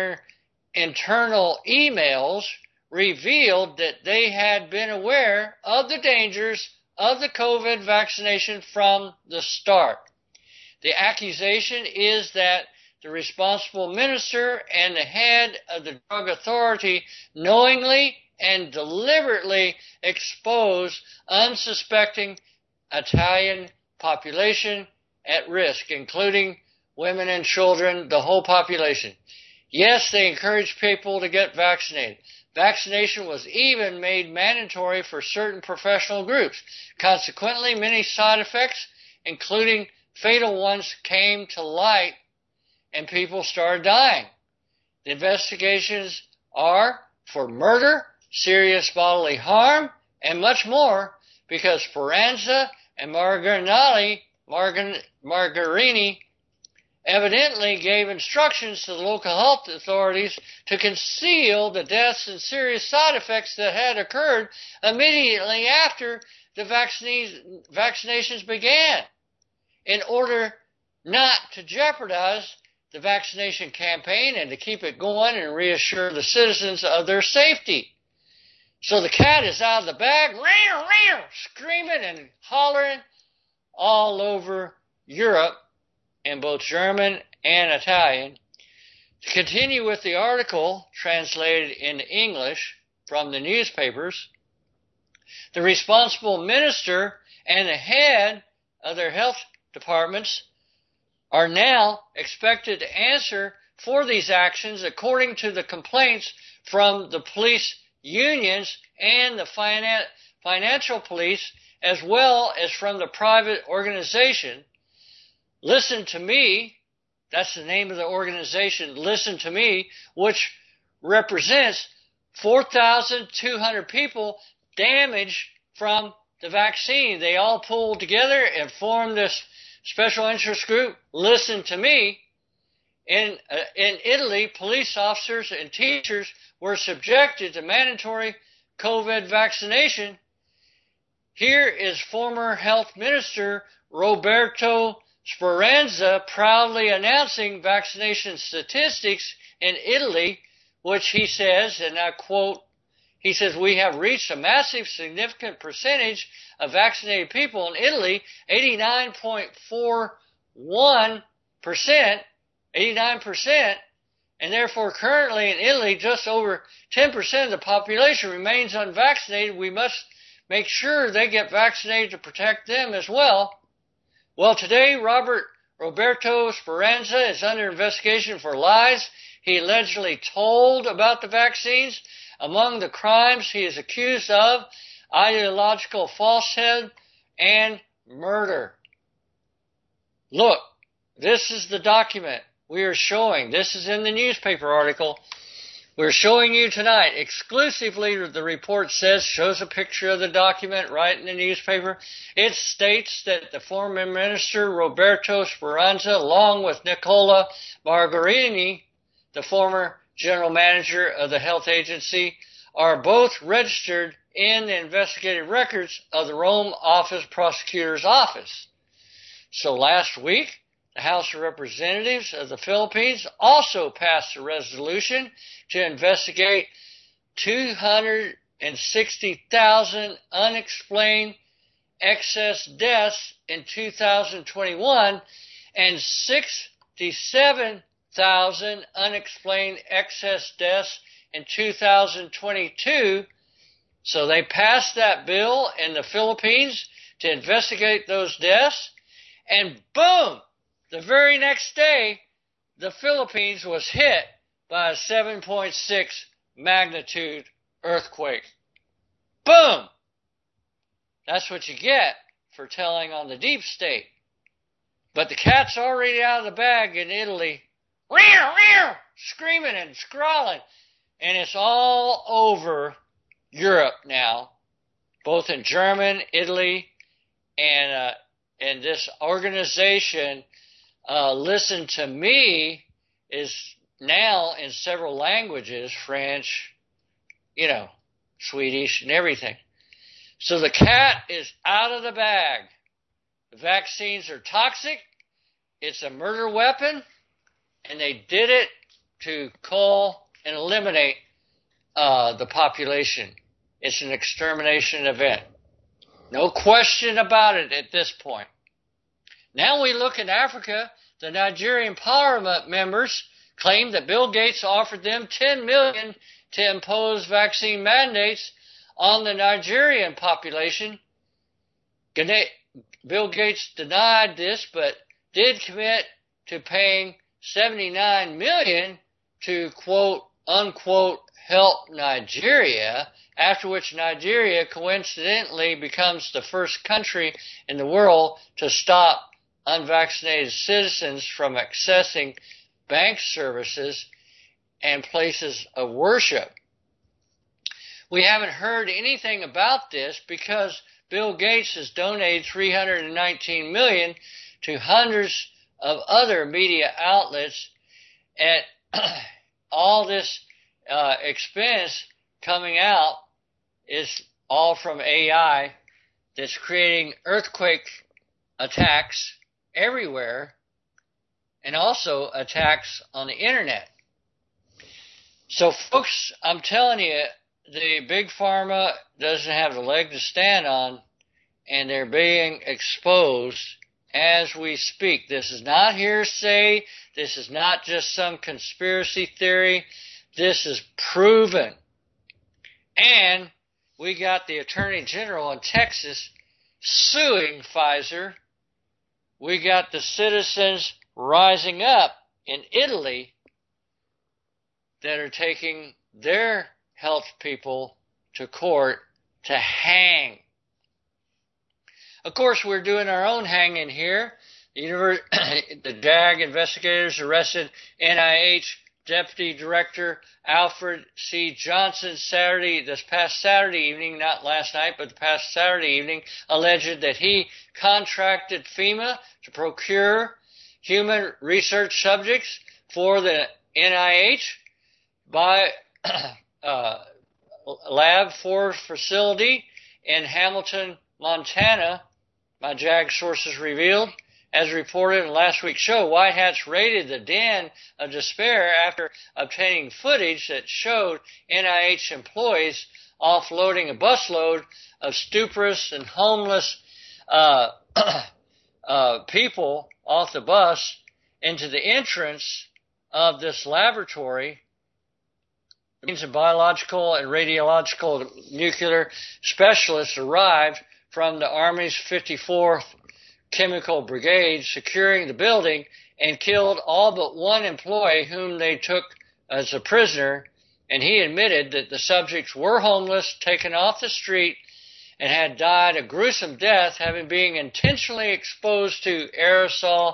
internal emails revealed that they had been aware of the dangers of the COVID vaccination from the start. The accusation is that the responsible minister and the head of the drug authority knowingly and deliberately expose unsuspecting Italian population at risk, including women and children, the whole population. Yes, they encouraged people to get vaccinated. Vaccination was even made mandatory for certain professional groups. Consequently, many side effects, including fatal ones, came to light and people started dying. The investigations are for murder, serious bodily harm, and much more because Speranza and Margarini evidently gave instructions to the local health authorities to conceal the deaths and serious side effects that had occurred immediately after the vaccinations began, in order not to jeopardize the vaccination campaign and to keep it going and reassure the citizens of their safety. So the cat is out of the bag, screaming and hollering all over Europe, in both German and Italian. To continue with the article translated in English from the newspapers, the responsible minister and the head of their health departments are now expected to answer for these actions according to the complaints from the police unions and the financial police, as well as from the private organization. Listen to Me, that's the name of the organization, Listen to Me, which represents 4,200 people damaged from the vaccine. They all pulled together and formed this special interest group, Listen to Me. In Italy, police officers and teachers were subjected to mandatory COVID vaccination. Here is former health minister Roberto Speranza proudly announcing vaccination statistics in Italy, which he says, and I quote, he says, "We have reached a massive, significant percentage of vaccinated people in Italy, 89.41%, 89%, and therefore currently in Italy, just over 10% of the population remains unvaccinated. We must make sure they get vaccinated to protect them as well." Well, today, Roberto Speranza is under investigation for lies he allegedly told about the vaccines. Among the crimes he is accused of, ideological falsehood and murder. Look, this is the document we are showing. This is in the newspaper article. We're showing you tonight exclusively, the report says, shows a picture of the document right in the newspaper. It states that the former minister, Roberto Speranza, along with Nicola Margarini, the former general manager of the health agency, are both registered in the investigative records of the Rome Prosecutor's Office. So last week, the House of Representatives of the Philippines also passed a resolution to investigate 260,000 unexplained excess deaths in 2021 and 67,000 unexplained excess deaths in 2022. So they passed that bill in the Philippines to investigate those deaths, and boom, the very next day, the Philippines was hit by a 7.6 magnitude earthquake. Boom! That's what you get for telling on the deep state. But the cat's already out of the bag in Italy, screaming and scrawling, and it's all over Europe now, both in Germany, Italy, and this organization, Listen to Me, is now in several languages, French, Swedish and everything. So the cat is out of the bag. The vaccines are toxic. It's a murder weapon, and they did it to cull and eliminate the population. It's an extermination event. No question about it at this point. Now we look in Africa. The Nigerian Parliament members claim that Bill Gates offered them $10 million to impose vaccine mandates on the Nigerian population. Bill Gates denied this, but did commit to paying $79 million to quote unquote help Nigeria, after which Nigeria coincidentally becomes the first country in the world to stop unvaccinated citizens from accessing bank services and places of worship. We haven't heard anything about this because Bill Gates has donated $319 million to hundreds of other media outlets, and all this expense coming out is all from AI that's creating earthquake attacks everywhere and also attacks on the internet. So folks, I'm telling you, the big pharma doesn't have the leg to stand on, and they're being exposed as we speak. This is not hearsay. This is not just some conspiracy theory. This is proven. And we got the Attorney General in Texas suing Pfizer. We got the citizens rising up in Italy that are taking their health people to court to hang. Of course, we're doing our own hanging here. The JAG investigators arrested NIH Deputy Director Alfred C. Johnson this past Saturday evening, not last night, but the past Saturday evening, alleged that he contracted FEMA to procure human research subjects for the NIH by Lab 4 facility in Hamilton, Montana, my JAG sources revealed. As reported in last week's show, White Hats raided the den of despair after obtaining footage that showed NIH employees offloading a busload of stuporous and homeless people off the bus into the entrance of this laboratory. Biological and radiological nuclear specialists arrived from the Army's 54th Chemical Brigade, securing the building, and killed all but one employee whom they took as a prisoner, and he admitted that the subjects were homeless, taken off the street, and had died a gruesome death, having been intentionally exposed to aerosol,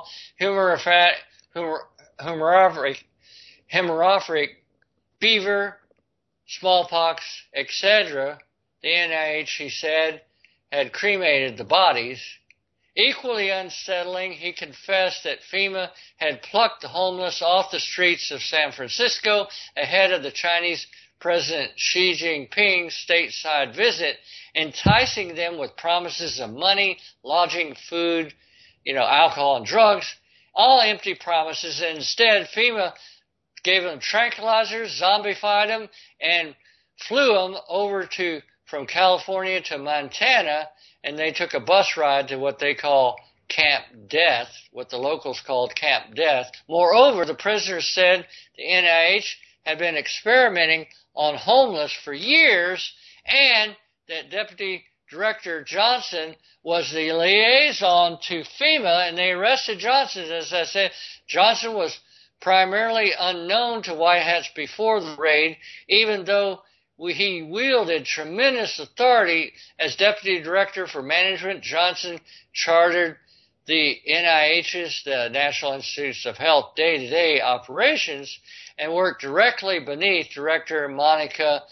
hemorrhagic fever, smallpox, etc. The NIH, he said, had cremated the bodies. Equally unsettling, he confessed that FEMA had plucked the homeless off the streets of San Francisco ahead of the Chinese President Xi Jinping's stateside visit, enticing them with promises of money, lodging, food, alcohol and drugs, all empty promises. And instead, FEMA gave them tranquilizers, zombified them, and flew them over from California to Montana, and they took a bus ride to what they call Camp Death, what the locals called Camp Death. Moreover, the prisoners said the NIH had been experimenting on homeless for years, and that Deputy Director Johnson was the liaison to FEMA, and they arrested Johnson. As I said, Johnson was primarily unknown to White Hats before the raid, even though he wielded tremendous authority as Deputy Director for Management. Johnson chartered the NIH's, the National Institutes of Health, day-to-day operations and worked directly beneath Director Monica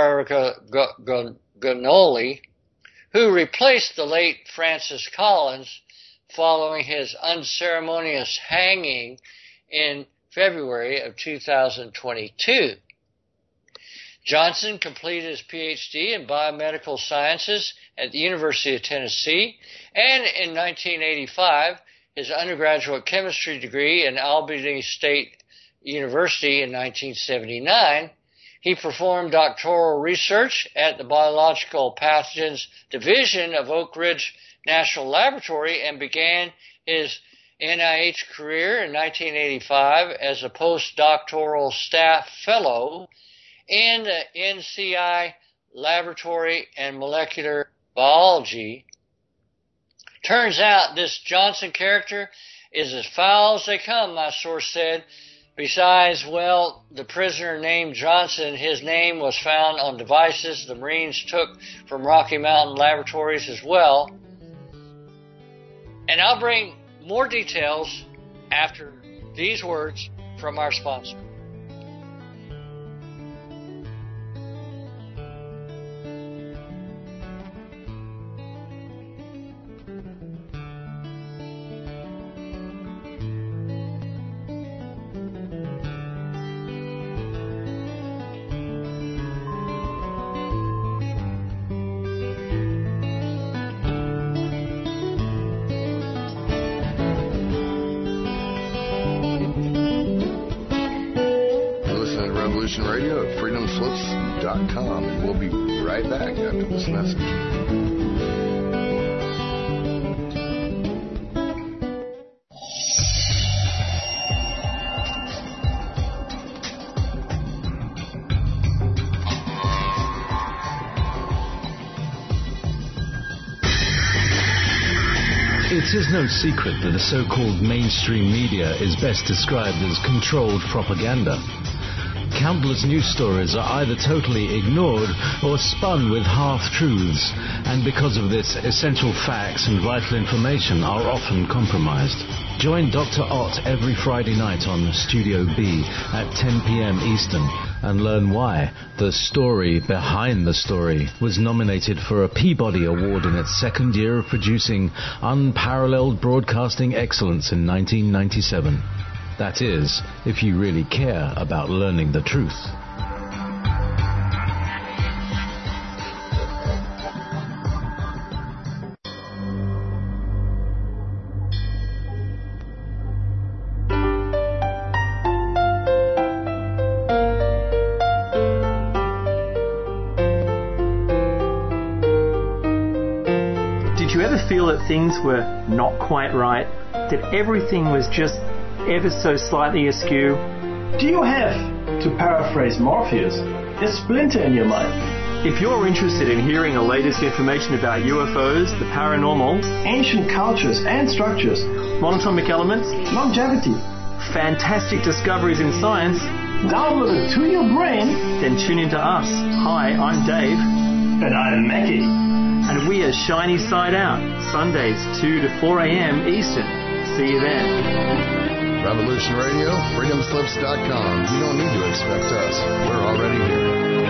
Berganoli, who replaced the late Francis Collins following his unceremonious hanging in February of 2022. Johnson completed his PhD in biomedical sciences at the University of Tennessee, and in 1985, his undergraduate chemistry degree in Albany State University in 1979. He performed doctoral research at the Biological Pathogens Division of Oak Ridge National Laboratory and began his NIH career in 1985 as a postdoctoral staff fellow in the NCI Laboratory and Molecular Biology. Turns out this Johnson character is as foul as they come, my source said. Besides, well, the prisoner named Johnson, his name was found on devices the Marines took from Rocky Mountain Laboratories as well. And I'll bring more details after these words from our sponsor. Radio at freedomslips.com, and we'll be right back after this message. It is no secret that the so-called mainstream media is best described as controlled propaganda. Countless news stories are either totally ignored or spun with half-truths, and because of this, essential facts and vital information are often compromised. Join Dr. Ott every Friday night on Studio B at 10 p.m. Eastern and learn why The Story Behind the Story was nominated for a Peabody Award in its second year of producing unparalleled broadcasting excellence in 1997. That is, if you really care about learning the truth. Did you ever feel that things were not quite right? That everything was just ever so slightly askew? Do you have, to paraphrase Morpheus, a splinter in your mind? If you're interested in hearing the latest information about UFOs, the paranormal, ancient cultures and structures, monatomic elements, longevity, fantastic discoveries in science, download it to your brain, then tune into us. Hi, I'm Dave. And I'm Mackie. And we are Shiny Side Out, Sundays 2 to 4 a.m. Eastern. See you then. Revolution Radio, freedomslips.com. You don't need to expect us. We're already here.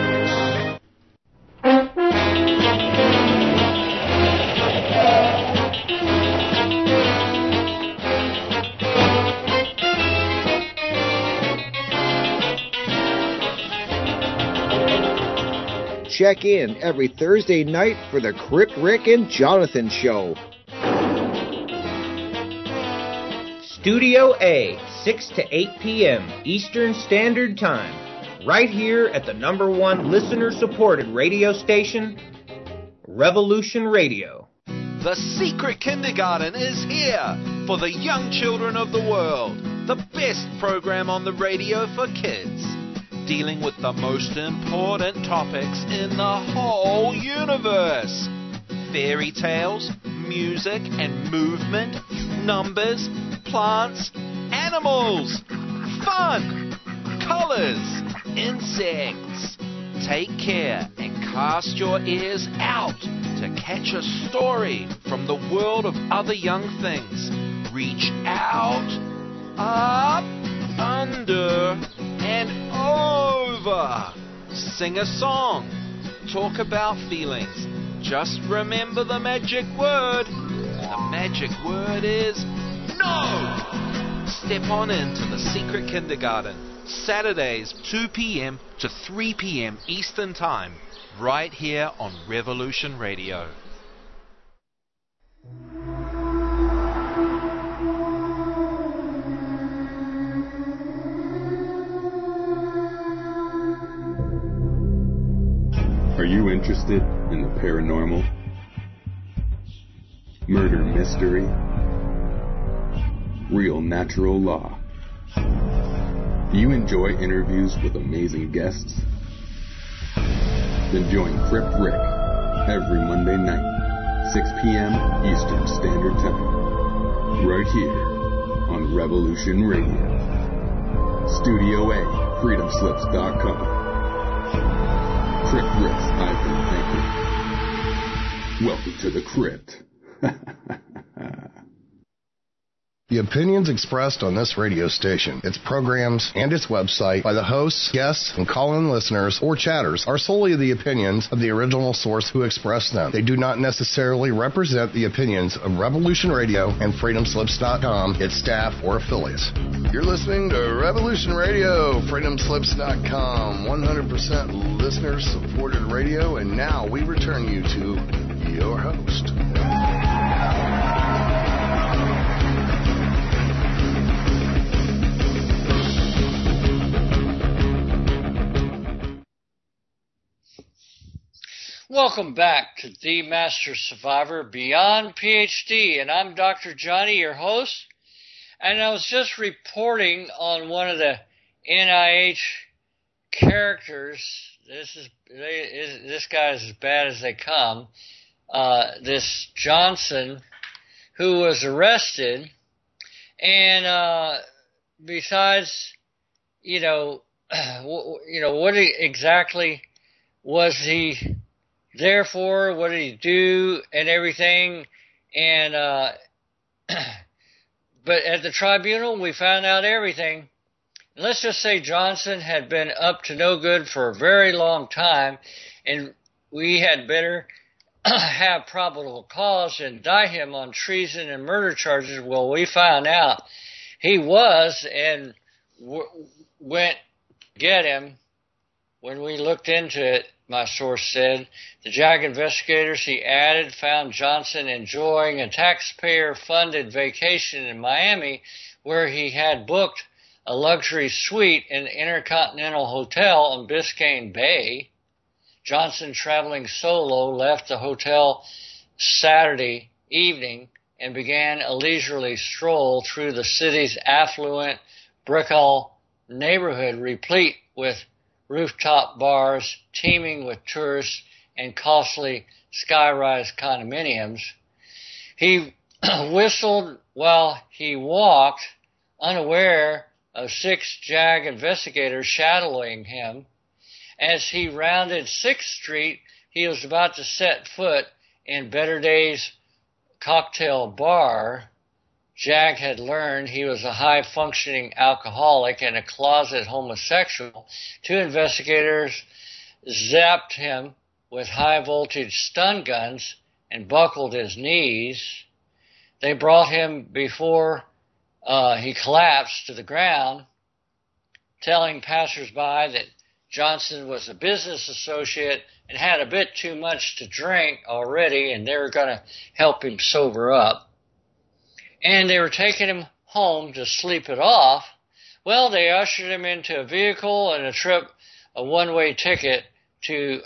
Check in every Thursday night for the Crypt Rick and Jonathan Show. Studio A, 6 to 8 p.m. Eastern Standard Time, right here at the #1 listener-supported radio station, Revolution Radio. The Secret Kindergarten is here for the young children of the world. The best program on the radio for kids, dealing with the most important topics in the whole universe. Fairy tales, music and movement, numbers, plants, animals, fun, colors, insects. Take care and cast your ears out to catch a story from the world of other young things. Reach out, up, under, and over. Sing a song. Talk about feelings. Just remember the magic word. The magic word is no! Step on into the Secret Kindergarten. Saturdays, 2 p.m. to 3 p.m. Eastern Time, right here on Revolution Radio. Are you interested in the paranormal? Murder mystery? Real natural law? Do you enjoy interviews with amazing guests? Then join Crypt Rick every Monday night, 6 p.m. Eastern Standard Time, right here on Revolution Radio. Studio A, freedomslips.com. Crypt Rick's I've been thinking. Welcome to the Crypt. The opinions expressed on this radio station, its programs, and its website by the hosts, guests, and call-in listeners or chatters are solely the opinions of the original source who expressed them. They do not necessarily represent the opinions of Revolution Radio and freedomslips.com, its staff, or affiliates. You're listening to Revolution Radio, freedomslips.com, 100% listener-supported radio, and now we return you to your host. Welcome back to The Master Survivor Beyond PhD, and I'm Dr. Johnny, your host, and I was just reporting on one of the NIH characters. This guy is as bad as they come. This Johnson, who was arrested, and besides, what exactly was he there for? What did he do and everything? And but at the tribunal, we found out everything. And let's just say Johnson had been up to no good for a very long time, and we had better have probable cause to indict him on treason and murder charges. Well, we found out he was, and went get him. When we looked into it, my source said, the JAG investigators he added found Johnson enjoying a taxpayer-funded vacation in Miami, where he had booked a luxury suite in the Intercontinental Hotel on Biscayne Bay. Johnson, traveling solo, left the hotel Saturday evening and began a leisurely stroll through the city's affluent Brickell neighborhood, replete with rooftop bars teeming with tourists and costly skyrise condominiums. He whistled while he walked, unaware of 6 JAG investigators shadowing him. As he rounded 6th Street, he was about to set foot in Better Days Cocktail Bar. JAG had learned he was a high-functioning alcoholic and a closet homosexual. 2 investigators zapped him with high-voltage stun guns and buckled his knees. They brought him before he collapsed to the ground, telling passersby that Johnson was a business associate and had a bit too much to drink already, and they were going to help him sober up. And they were taking him home to sleep it off, well, they ushered him into a vehicle and a one-way ticket to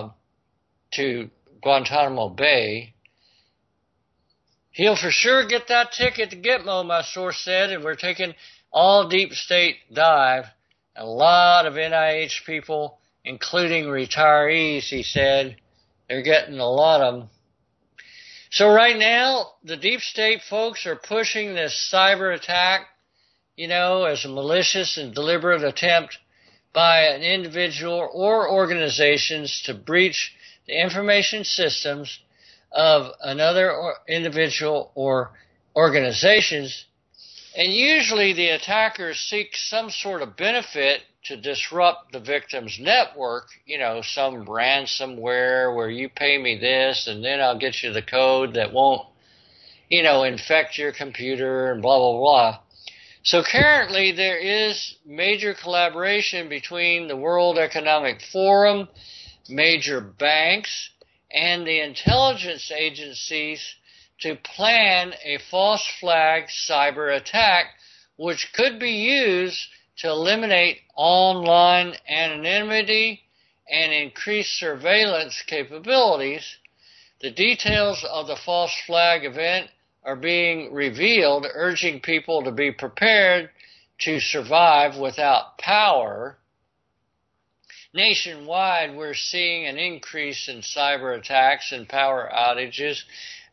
Guantanamo Bay. He'll for sure get that ticket to Gitmo, my source said, and we're taking all deep state dive. A lot of NIH people, including retirees, he said. They're getting a lot of them. So right now, the deep state folks are pushing this cyber attack, as a malicious and deliberate attempt by an individual or organizations to breach the information systems of another individual or organizations. And usually the attackers seek some sort of benefit to disrupt the victim's network, some ransomware where you pay me this and then I'll get you the code that won't, infect your computer and blah, blah, blah. So currently there is major collaboration between the World Economic Forum, major banks, and the intelligence agencies to plan a false flag cyber attack which could be used to eliminate online anonymity and increase surveillance capabilities. The details of the false flag event are being revealed, urging people to be prepared to survive without power. Nationwide, we're seeing an increase in cyber attacks and power outages,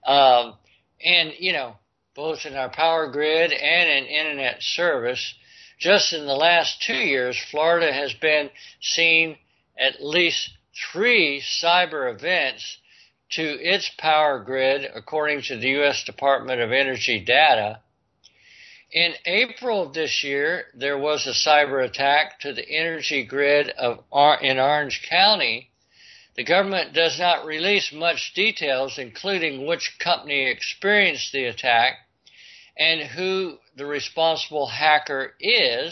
both in our power grid and in internet service. Just in the last 2 years, Florida has been seeing at least 3 cyber events to its power grid, according to the U.S. Department of Energy data. In April of this year, there was a cyber attack to the energy grid in Orange County. The government does not release much details, including which company experienced the attack and who the responsible hacker is.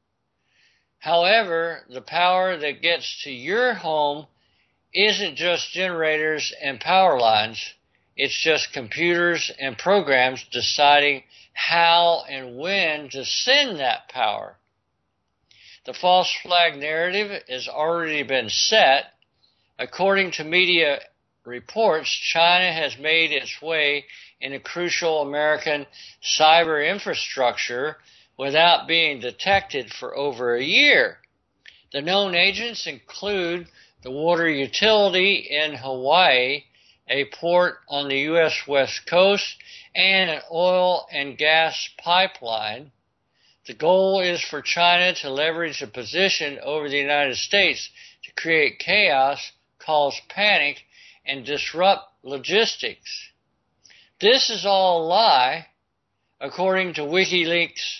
However, the power that gets to your home isn't just generators and power lines. It's just computers and programs deciding how and when to send that power. The false flag narrative has already been set. According to media reports, China has made its way in a crucial American cyber infrastructure without being detected for over a year. The known agents include the water utility in Hawaii, a port on the U.S. West Coast, and an oil and gas pipeline. The goal is for China to leverage a position over the United States to create chaos, cause panic, and disrupt logistics. This is all a lie. According to WikiLeaks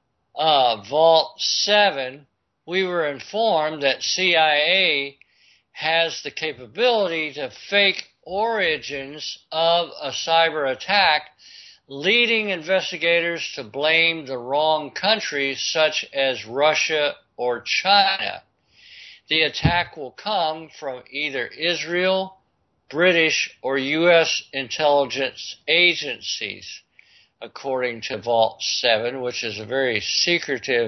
Vault 7, we were informed that CIA has the capability to fake origins of a cyber attack, leading investigators to blame the wrong countries such as Russia or China. The attack will come from either Israel, British, or U.S. intelligence agencies, according to Vault 7, which is a very secretive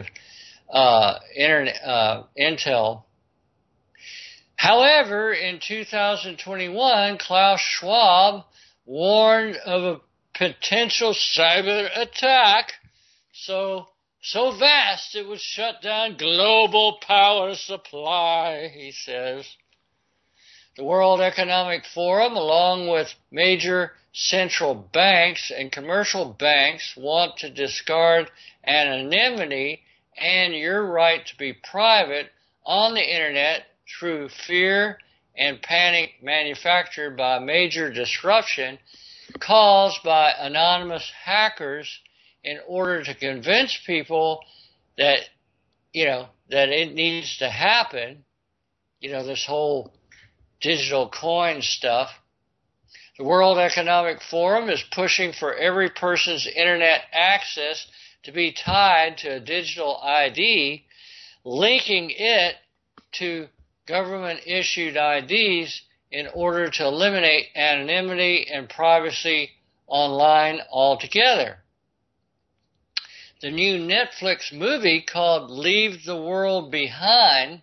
intel. However, in 2021, Klaus Schwab warned of a potential cyber attack so vast it would shut down global power supply, he says. The World Economic Forum, along with major central banks and commercial banks, want to discard anonymity and your right to be private on the internet through fear and panic manufactured by major disruption caused by anonymous hackers in order to convince people that, that it needs to happen, this whole digital coin stuff. The World Economic Forum is pushing for every person's internet access to be tied to a digital ID, linking it to government-issued IDs in order to eliminate anonymity and privacy online altogether. The new Netflix movie called Leave the World Behind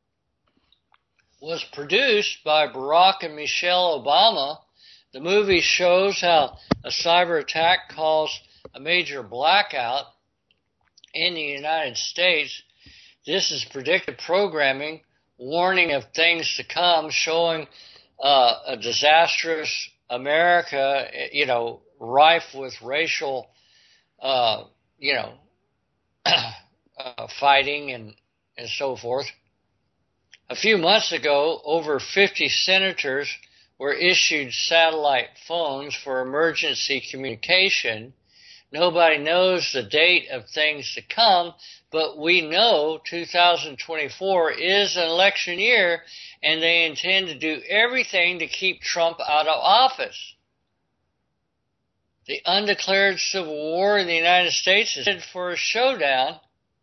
was produced by Barack and Michelle Obama. The movie shows how a cyber attack caused a major blackout in the United States. This is predictive programming, warning of things to come, showing a disastrous America, rife with racial, fighting and so forth. A few months ago, over 50 senators were issued satellite phones for emergency communication. Nobody knows the date of things to come, but we know 2024 is an election year, and they intend to do everything to keep Trump out of office. The undeclared civil war in the United States is headed for a showdown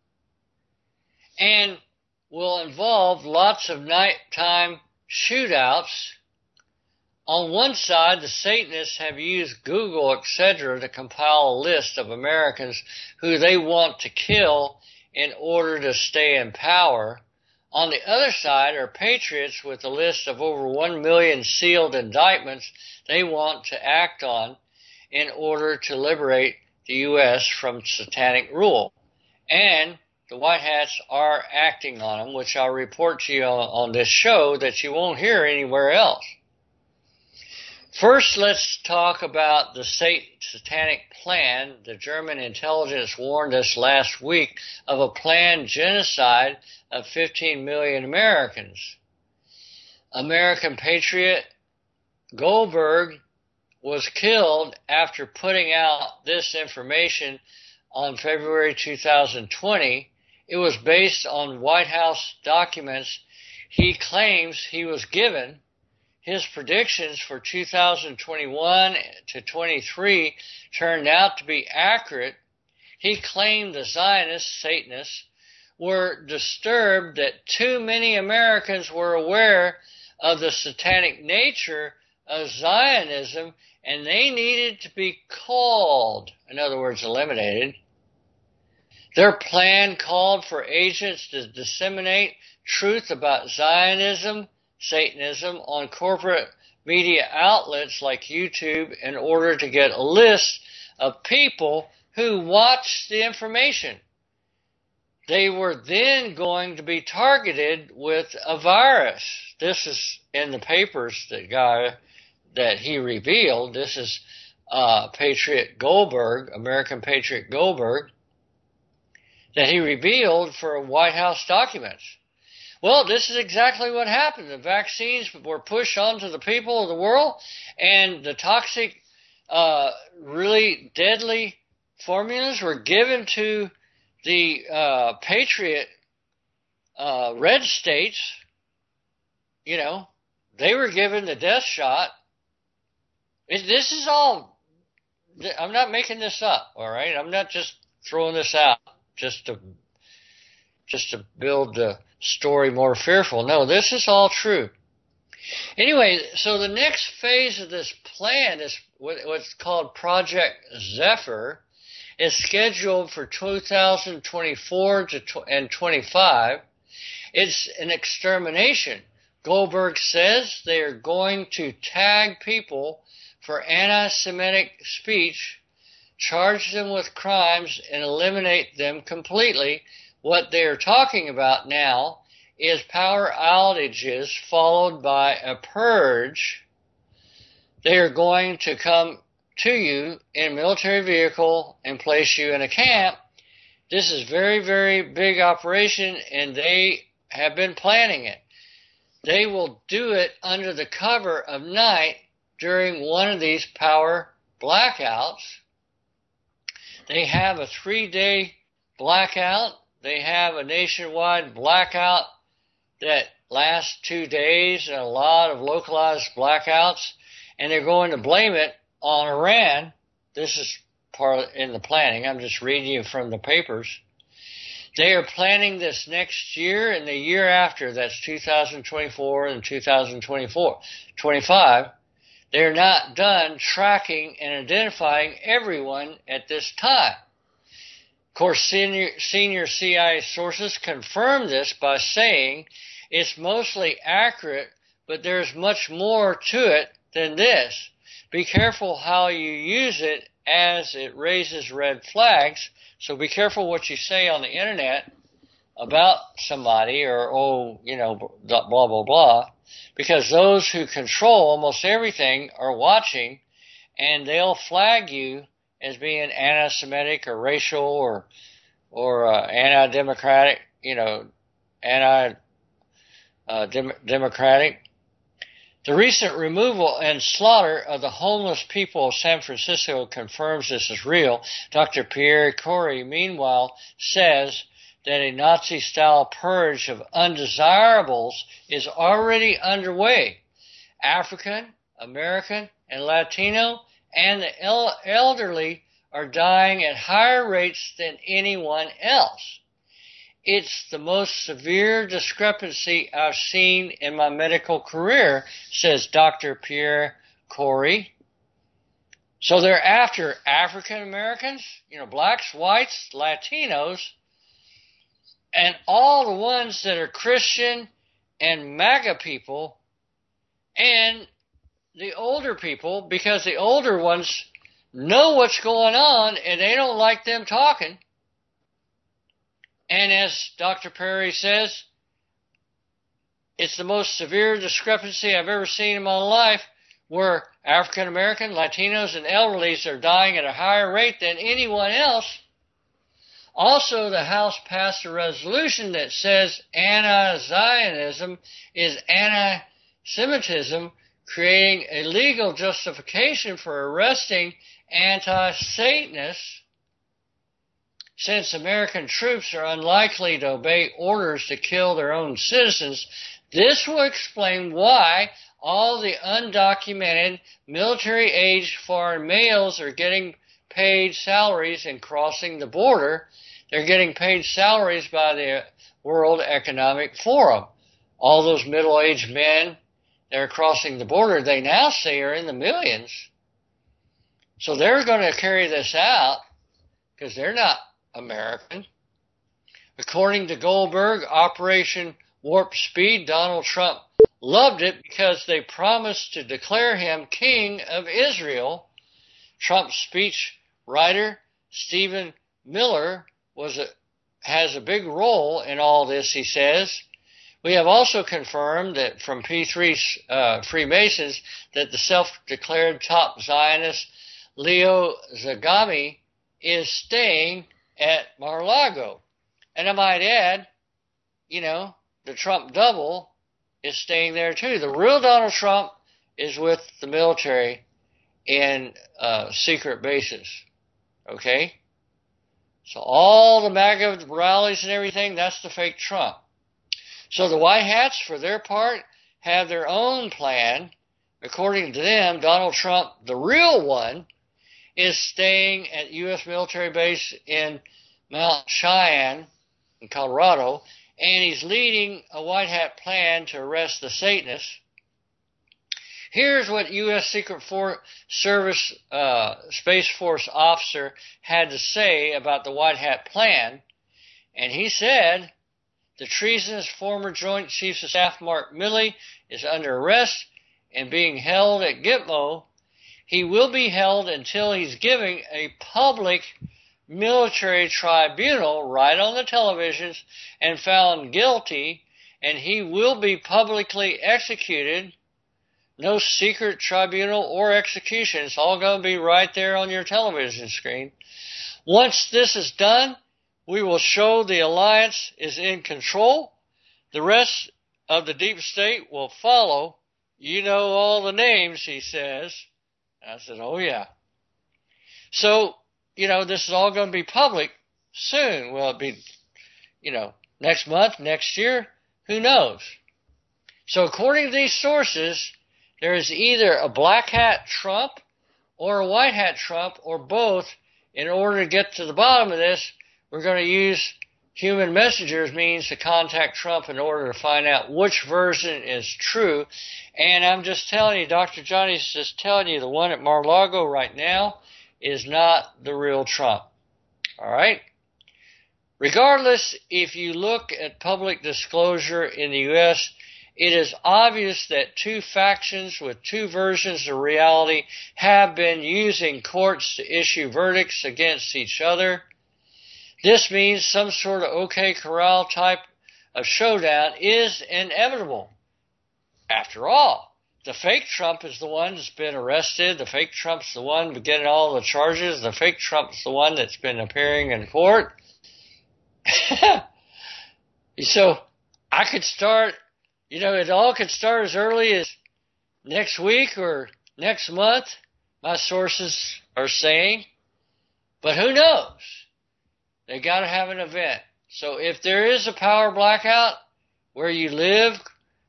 and will involve lots of nighttime shootouts. On one side, the Satanists have used Google, etc., to compile a list of Americans who they want to kill in order to stay in power. On the other side are patriots with a list of over 1 million sealed indictments they want to act on in order to liberate the U.S. from satanic rule. And the White Hats are acting on them, which I'll report to you on this show that you won't hear anywhere else. First, let's talk about the satanic plan. The German intelligence warned us last week of a planned genocide of 15 million Americans. American patriot Goldberg was killed after putting out this information on February 2020. It was based on White House documents he claims he was given. His predictions for 2021 to 23 turned out to be accurate. He claimed the Zionists, Satanists, were disturbed that too many Americans were aware of the satanic nature of Zionism, and they needed to be called, in other words, eliminated. Their plan called for agents to disseminate truth about Zionism, Satanism on corporate media outlets like YouTube in order to get a list of people who watched the information. They were then going to be targeted with a virus. This is in the papers, the guy that he revealed. This is Patriot Goldberg, American Patriot Goldberg, that he revealed for White House documents. Well, this is exactly what happened. The vaccines were pushed onto the people of the world, and the toxic, really deadly formulas were given to the patriot red states. They were given the death shot. This is all, I'm not making this up, all right? I'm not just throwing this out just to build the story more fearful. No, this is all true. Anyway, so the next phase of this plan is what's called Project Zephyr. Is scheduled for 2024 and 25. It's an extermination. Goldberg says they are going to tag people for anti-Semitic speech, charge them with crimes, and eliminate them completely. What they are talking about now is power outages followed by a purge. They are going to come to you in a military vehicle and place you in a camp. This is very, very big operation, and they have been planning it. They will do it under the cover of night during one of these power blackouts. They have a 3-day blackout. They have a nationwide blackout that lasts 2 days and a lot of localized blackouts, and they're going to blame it on Iran. This is part in the planning. I'm just reading you from the papers. They are planning this next year and the year after. That's 2024 and 2025. They're not done tracking and identifying everyone at this time. course, senior CIA sources confirm this by saying it's mostly accurate, but there's much more to it than this. Be careful how you use it, as it raises red flags. So be careful what you say on the internet about somebody or, blah, blah, blah, because those who control almost everything are watching, and they'll flag you as being anti-Semitic or racial or anti-democratic, democratic. The recent removal and slaughter of the homeless people of San Francisco confirms this is real. Dr. Pierre Kory, meanwhile, says that a Nazi-style purge of undesirables is already underway. African, American, and Latino and the elderly are dying at higher rates than anyone else. It's the most severe discrepancy I've seen in my medical career, says Dr. Pierre Kory. So they're after African Americans, blacks, whites, Latinos, and all the ones that are Christian and MAGA people, and the older people, because the older ones know what's going on and they don't like them talking. And as Dr. Perry says, it's the most severe discrepancy I've ever seen in my life, where African American, Latinos, and elderlies are dying at a higher rate than anyone else. Also, the House passed a resolution that says anti-Zionism is anti-Semitism, creating a legal justification for arresting anti-Satanists, since American troops are unlikely to obey orders to kill their own citizens. This will explain why all the undocumented military-aged foreign males are getting paid salaries and crossing the border. They're getting paid salaries by the World Economic Forum. All those middle-aged men that are crossing the border, they now say are in the millions. So they're going to carry this out because they're not American. According to Goldberg, Operation Warp Speed, Donald Trump loved it because they promised to declare him king of Israel. Trump's speech writer, Stephen Miller, has a big role in all this, he says. We have also confirmed that from P3 Freemasons that the self-declared top Zionist Leo Zagami is staying at Mar-a-Lago. And I might add, the Trump double is staying there too. The real Donald Trump is with the military in secret bases. Okay? So all the MAGA rallies and everything, that's the fake Trump. So the White Hats, for their part, have their own plan. According to them, Donald Trump, the real one, is staying at U.S. military base in Mount Cheyenne in Colorado, and he's leading a White Hat plan to arrest the Satanists. Here's what U.S. Secret Service Space Force officer had to say about the White Hat plan, and he said, the treasonous former Joint Chiefs of Staff Mark Milley is under arrest and being held at Gitmo. He will be held until he's giving a public military tribunal right on the televisions and found guilty, and he will be publicly executed. No secret tribunal or execution. It's all going to be right there on your television screen. Once this is done, we will show the alliance is in control. The rest of the deep state will follow. You know all the names, he says. I said, oh yeah. So, this is all going to be public soon. Will it be, next month, next year? Who knows? So according to these sources, there is either a black hat Trump or a white hat Trump or both. In order to get to the bottom of this, we're going to use human messengers means to contact Trump in order to find out which version is true. And I'm just telling you, Dr. Johnny's just telling you, the one at Mar-a-Lago right now is not the real Trump. All right? Regardless, if you look at public disclosure in the U.S., it is obvious that two factions with two versions of reality have been using courts to issue verdicts against each other. This means some sort of OK Corral type of showdown is inevitable. After all, the fake Trump is the one that's been arrested. The fake Trump's the one getting all the charges. The fake Trump's the one that's been appearing in court. So I could start, it all could start as early as next week or next month, my sources are saying. But who knows? They got to have an event. So if there is a power blackout where you live,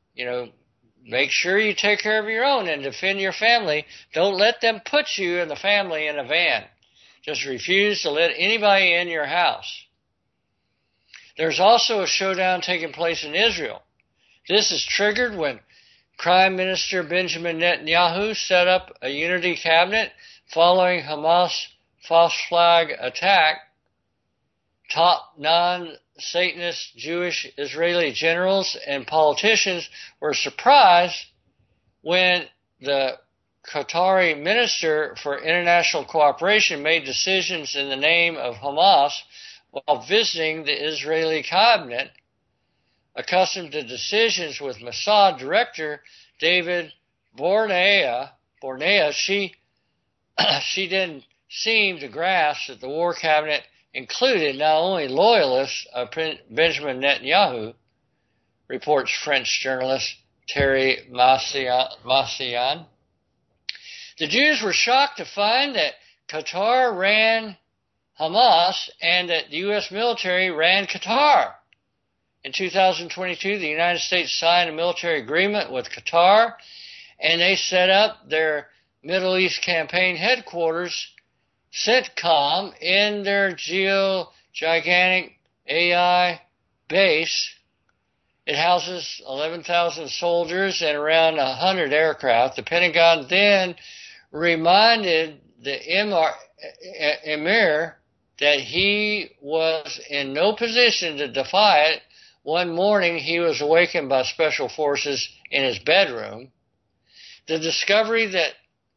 make sure you take care of your own and defend your family. Don't let them put you and the family in a van. Just refuse to let anybody in your house. There's also a showdown taking place in Israel. This is triggered when Prime Minister Benjamin Netanyahu set up a unity cabinet following Hamas false flag attack. Top non-Satanist Jewish Israeli generals and politicians were surprised when the Qatari Minister for International Cooperation made decisions in the name of Hamas while visiting the Israeli cabinet. Accustomed to decisions with Mossad Director David Bornea, she didn't seem to grasp that the war cabinet included not only loyalists of Benjamin Netanyahu, reports French journalist Thierry Massian. The Jews were shocked to find that Qatar ran Hamas and that the U.S. military ran Qatar. In 2022, the United States signed a military agreement with Qatar, and they set up their Middle East campaign headquarters, CENTCOM, in their gigantic AI base. It houses 11,000 soldiers and around 100 aircraft. The Pentagon then reminded the emir that he was in no position to defy it. One morning, he was awakened by special forces in his bedroom. The discovery that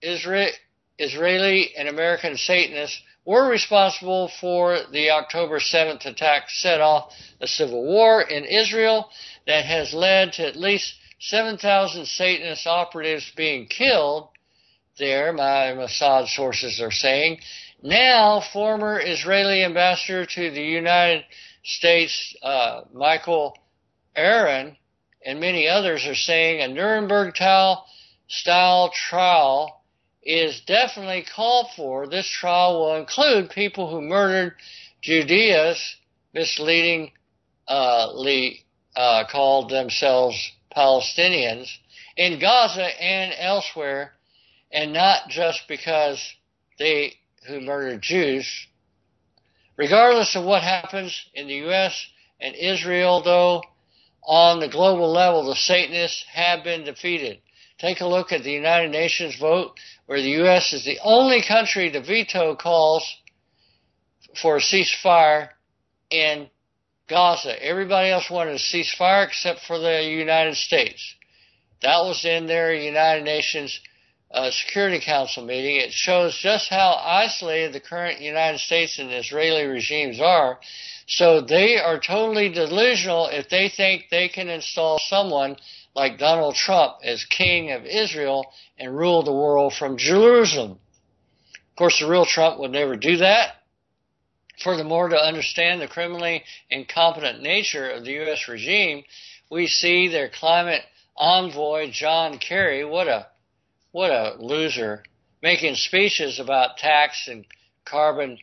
Israeli and American Satanists were responsible for the October 7th attack set off a civil war in Israel that has led to at least 7,000 Satanist operatives being killed there, my Mossad sources are saying. Now, former Israeli ambassador to the United States, Michael Aaron, and many others are saying a Nuremberg-style trial is definitely called for. This trial will include people who murdered Judeas, misleadingly called themselves Palestinians, in Gaza and elsewhere, and not just because they who murdered Jews. Regardless of what happens in the U.S. and Israel, though, on the global level, the Satanists have been defeated. Take a look at the United Nations vote, where the U.S. is the only country to veto calls for a ceasefire in Gaza. Everybody else wanted a ceasefire except for the United States. That was in their United Nations Security Council meeting. It shows just how isolated the current United States and Israeli regimes are. So they are totally delusional if they think they can install someone like Donald Trump as king of Israel and rule the world from Jerusalem. Of course, the real Trump would never do that. Furthermore, to understand the criminally incompetent nature of the U.S. regime, we see their climate envoy, John Kerry, what a loser, making speeches about tax and carbon,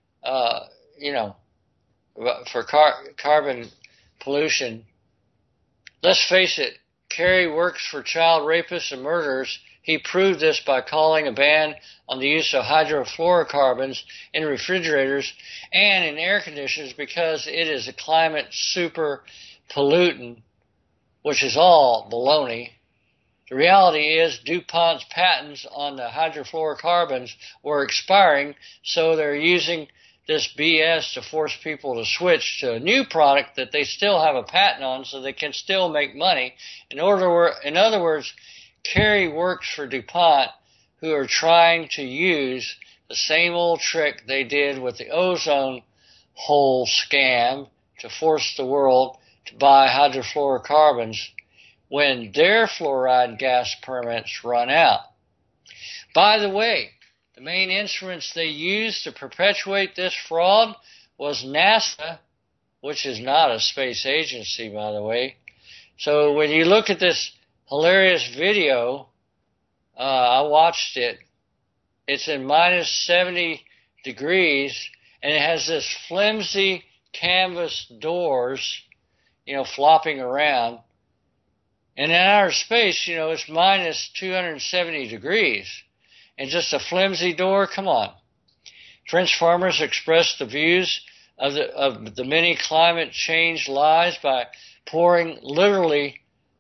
for carbon pollution. Let's face it, Kerry works for child rapists and murderers. He proved this by calling a ban on the use of hydrofluorocarbons in refrigerators and in air conditioners because it is a climate super pollutant, which is all baloney. The reality is DuPont's patents on the hydrofluorocarbons were expiring, so they're using this BS to force people to switch to a new product that they still have a patent on so they can still make money. In other words, Kerry works for DuPont, who are trying to use the same old trick they did with the ozone hole scam to force the world to buy hydrofluorocarbons when their fluoride gas permits run out. By the way, the main instruments they used to perpetuate this fraud was NASA, which is not a space agency, by the way. So when you look at this hilarious video, I watched it. It's in minus 70 degrees, and it has this flimsy canvas doors, flopping around. And in outer space, it's minus 270 degrees. And just a flimsy door? Come on. French farmers expressed the views of the many climate change lies by pouring literally,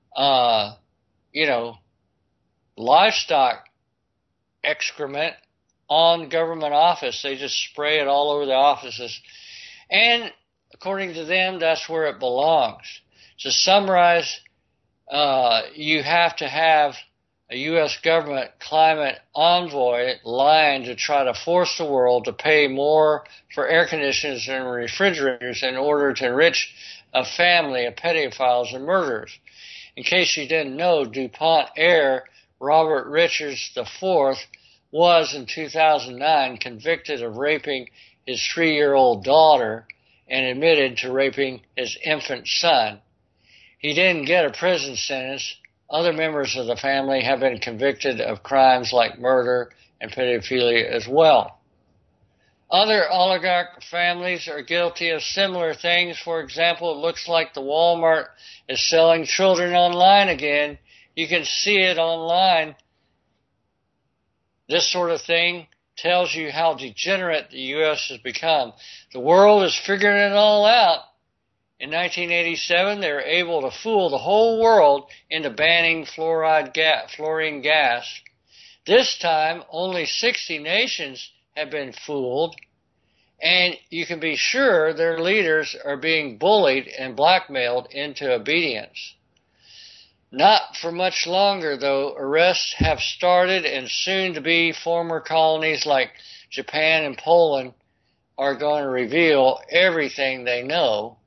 livestock excrement on government office. They just spray it all over the offices. And according to them, that's where it belongs. To summarize, you have to have a U.S. government climate envoy lying to try to force the world to pay more for air conditioners and refrigerators in order to enrich a family of pedophiles and murderers. In case you didn't know, DuPont heir Robert Richards IV was in 2009 convicted of raping his 3-year-old daughter and admitted to raping his infant son. He didn't get a prison sentence. Other members of the family have been convicted of crimes like murder and pedophilia as well. Other oligarch families are guilty of similar things. For example, it looks like the Walmart is selling children online again. You can see it online. This sort of thing tells you how degenerate the U.S. has become. The world is figuring it all out. In 1987, they were able to fool the whole world into banning fluorine gas. This time, only 60 nations have been fooled, and you can be sure their leaders are being bullied and blackmailed into obedience. Not for much longer, though. Arrests have started, and soon to be former colonies like Japan and Poland are going to reveal everything they know.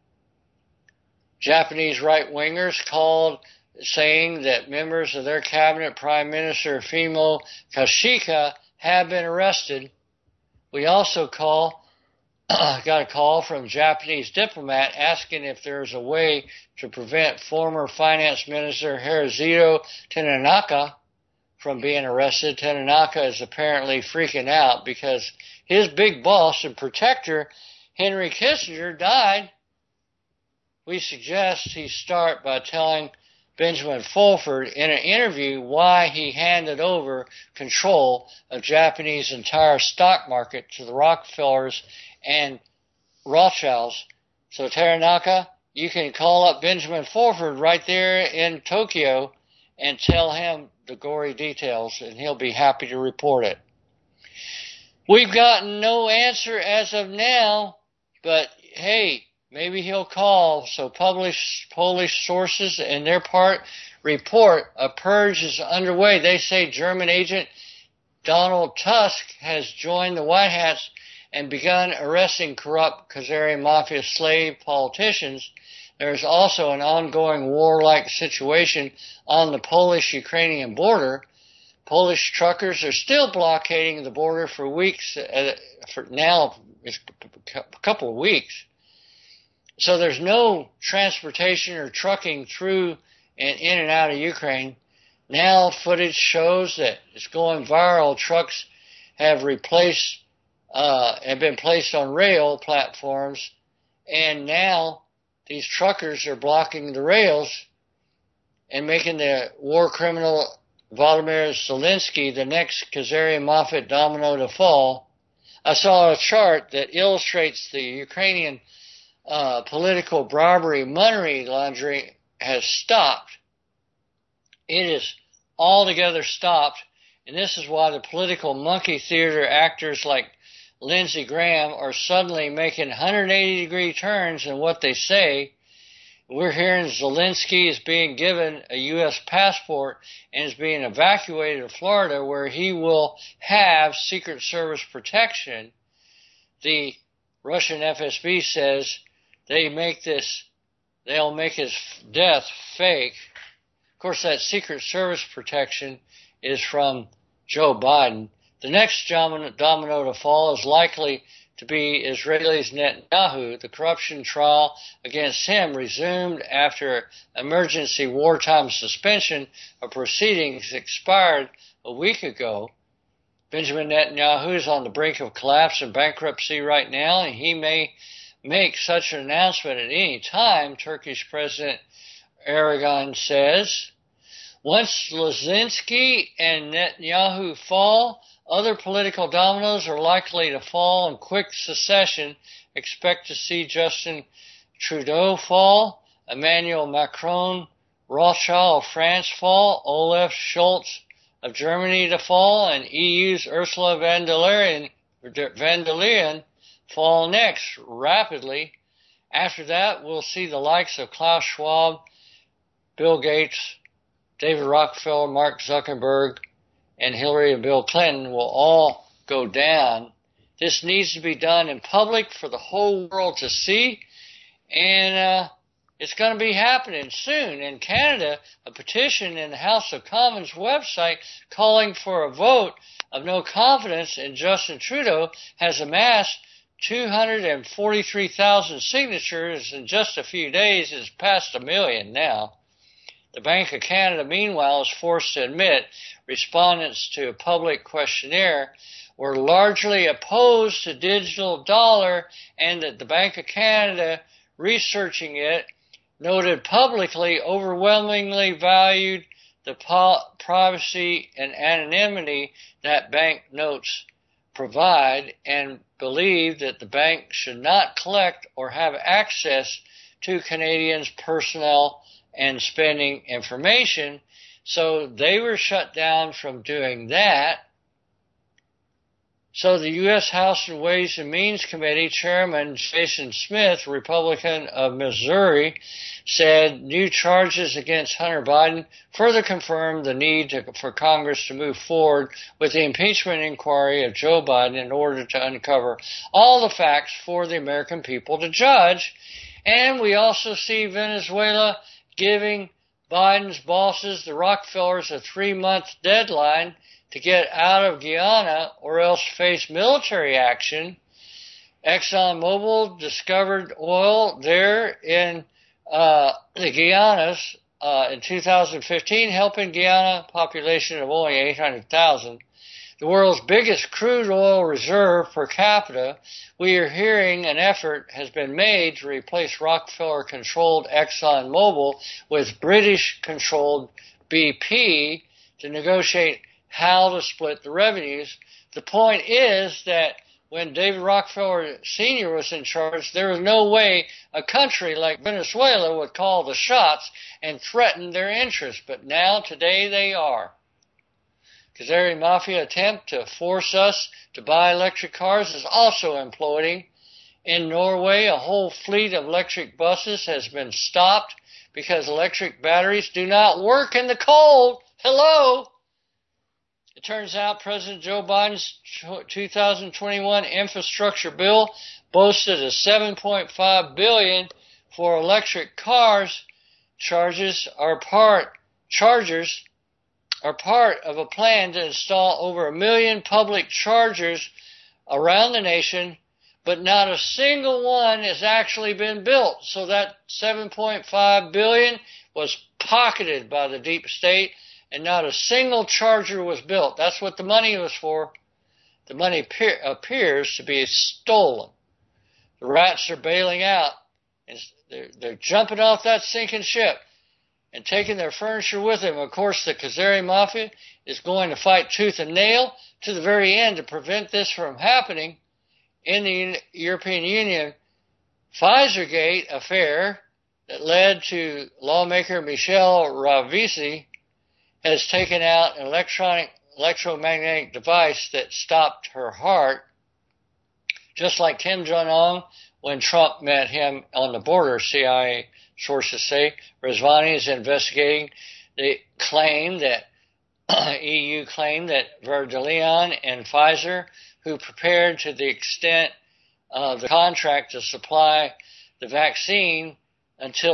Japanese right-wingers called, saying that members of their cabinet, Prime Minister Fumio Kishida, have been arrested. We also got a call from a Japanese diplomat asking if there's a way to prevent former Finance Minister Hirohito Tanaka from being arrested. Tanaka is apparently freaking out because his big boss and protector, Henry Kissinger, died. We suggest he start by telling Benjamin Fulford in an interview why he handed over control of Japanese entire stock market to the Rockefellers and Rothschilds. So Taranaka, you can call up Benjamin Fulford right there in Tokyo and tell him the gory details, and he'll be happy to report it. We've gotten no answer as of now, but hey, maybe he'll call. So Polish sources in their part report a purge is underway. They say German agent Donald Tusk has joined the White Hats and begun arresting corrupt Khazarian mafia slave politicians. There's also an ongoing warlike situation on the Polish-Ukrainian border. Polish truckers are still blockading the border for weeks, for now it's a couple of weeks. So there's no transportation or trucking through and in and out of Ukraine. Now footage shows that it's going viral. Trucks have been placed on rail platforms, and now these truckers are blocking the rails and making the war criminal Volodymyr Zelensky the next Khazarian mafia domino to fall. I saw a chart that illustrates the Ukrainian political bribery money laundering has stopped. It is altogether stopped, and this is why the political monkey theater actors like Lindsey Graham are suddenly making 180-degree turns in what they say. We're hearing Zelensky is being given a U.S. passport and is being evacuated to Florida, where he will have Secret Service protection. The Russian FSB says they'll make his death fake. Of course, that Secret Service protection is from Joe Biden. The next domino to fall is likely to be Israel's Netanyahu. The corruption trial against him resumed after emergency wartime suspension of proceedings expired a week ago. Benjamin Netanyahu is on the brink of collapse and bankruptcy right now, and he may make such an announcement at any time, Turkish President Erdogan says. Once Zelensky and Netanyahu fall, other political dominoes are likely to fall in quick succession. Expect to see Justin Trudeau fall, Emmanuel Macron Rothschild of France fall, Olaf Scholz of Germany to fall, and EU's Ursula von der Leyen fall next rapidly. After that, we'll see the likes of Klaus Schwab, Bill Gates, David Rockefeller, Mark Zuckerberg, and Hillary and Bill Clinton will all go down. This needs to be done in public for the whole world to see, and it's going to be happening soon. In Canada, a petition in the House of Commons website calling for a vote of no confidence in Justin Trudeau has amassed 243,000 signatures in just a few days. It's past 1 million now. The Bank of Canada, meanwhile, is forced to admit respondents to a public questionnaire were largely opposed to digital dollar, and that the Bank of Canada, researching it, noted publicly overwhelmingly valued the privacy and anonymity that bank notes provide, and believed that the bank should not collect or have access to Canadians' personal and spending information. So they were shut down from doing that. So the U.S. House and Ways and Means Committee Chairman Jason Smith, Republican of Missouri, said new charges against Hunter Biden further confirmed the need for Congress to move forward with the impeachment inquiry of Joe Biden in order to uncover all the facts for the American people to judge. And we also see Venezuela giving Biden's bosses, the Rockefellers, a 3-month deadline to get out of Guyana or else face military action. ExxonMobil discovered oil there in the Guianas in 2015, helping Guyana population of only 800,000. The world's biggest crude oil reserve per capita. We are hearing an effort has been made to replace Rockefeller-controlled ExxonMobil with British-controlled BP to negotiate how to split the revenues. The point is that when David Rockefeller Sr. was in charge, there was no way a country like Venezuela would call the shots and threaten their interests. But now, today, they are. Qatari Mafia attempt to force us to buy electric cars is also imploding. In Norway, a whole fleet of electric buses has been stopped because electric batteries do not work in the cold. Hello! It turns out President Joe Biden's 2021 infrastructure bill boasted a $7.5 billion for electric cars. Chargers are part of a plan to install over 1 million public chargers around the nation, but not a single one has actually been built. So that $7.5 billion was pocketed by the deep state, and not a single charger was built. That's what the money was for. The money appears to be stolen. The rats are bailing out, and they're jumping off that sinking ship and taking their furniture with them. Of course, the Qatari Mafia is going to fight tooth and nail to the very end to prevent this from happening. In the European Union, Pfizergate affair that led to lawmaker Michelle Ravisi has taken out an electromagnetic device that stopped her heart. Just like Kim Jong-un when Trump met him on the border, CIA sources say. Rezvani is investigating the claim that EU claimed that Verdelion and Pfizer, who prepared to the extent of the contract to supply the vaccine until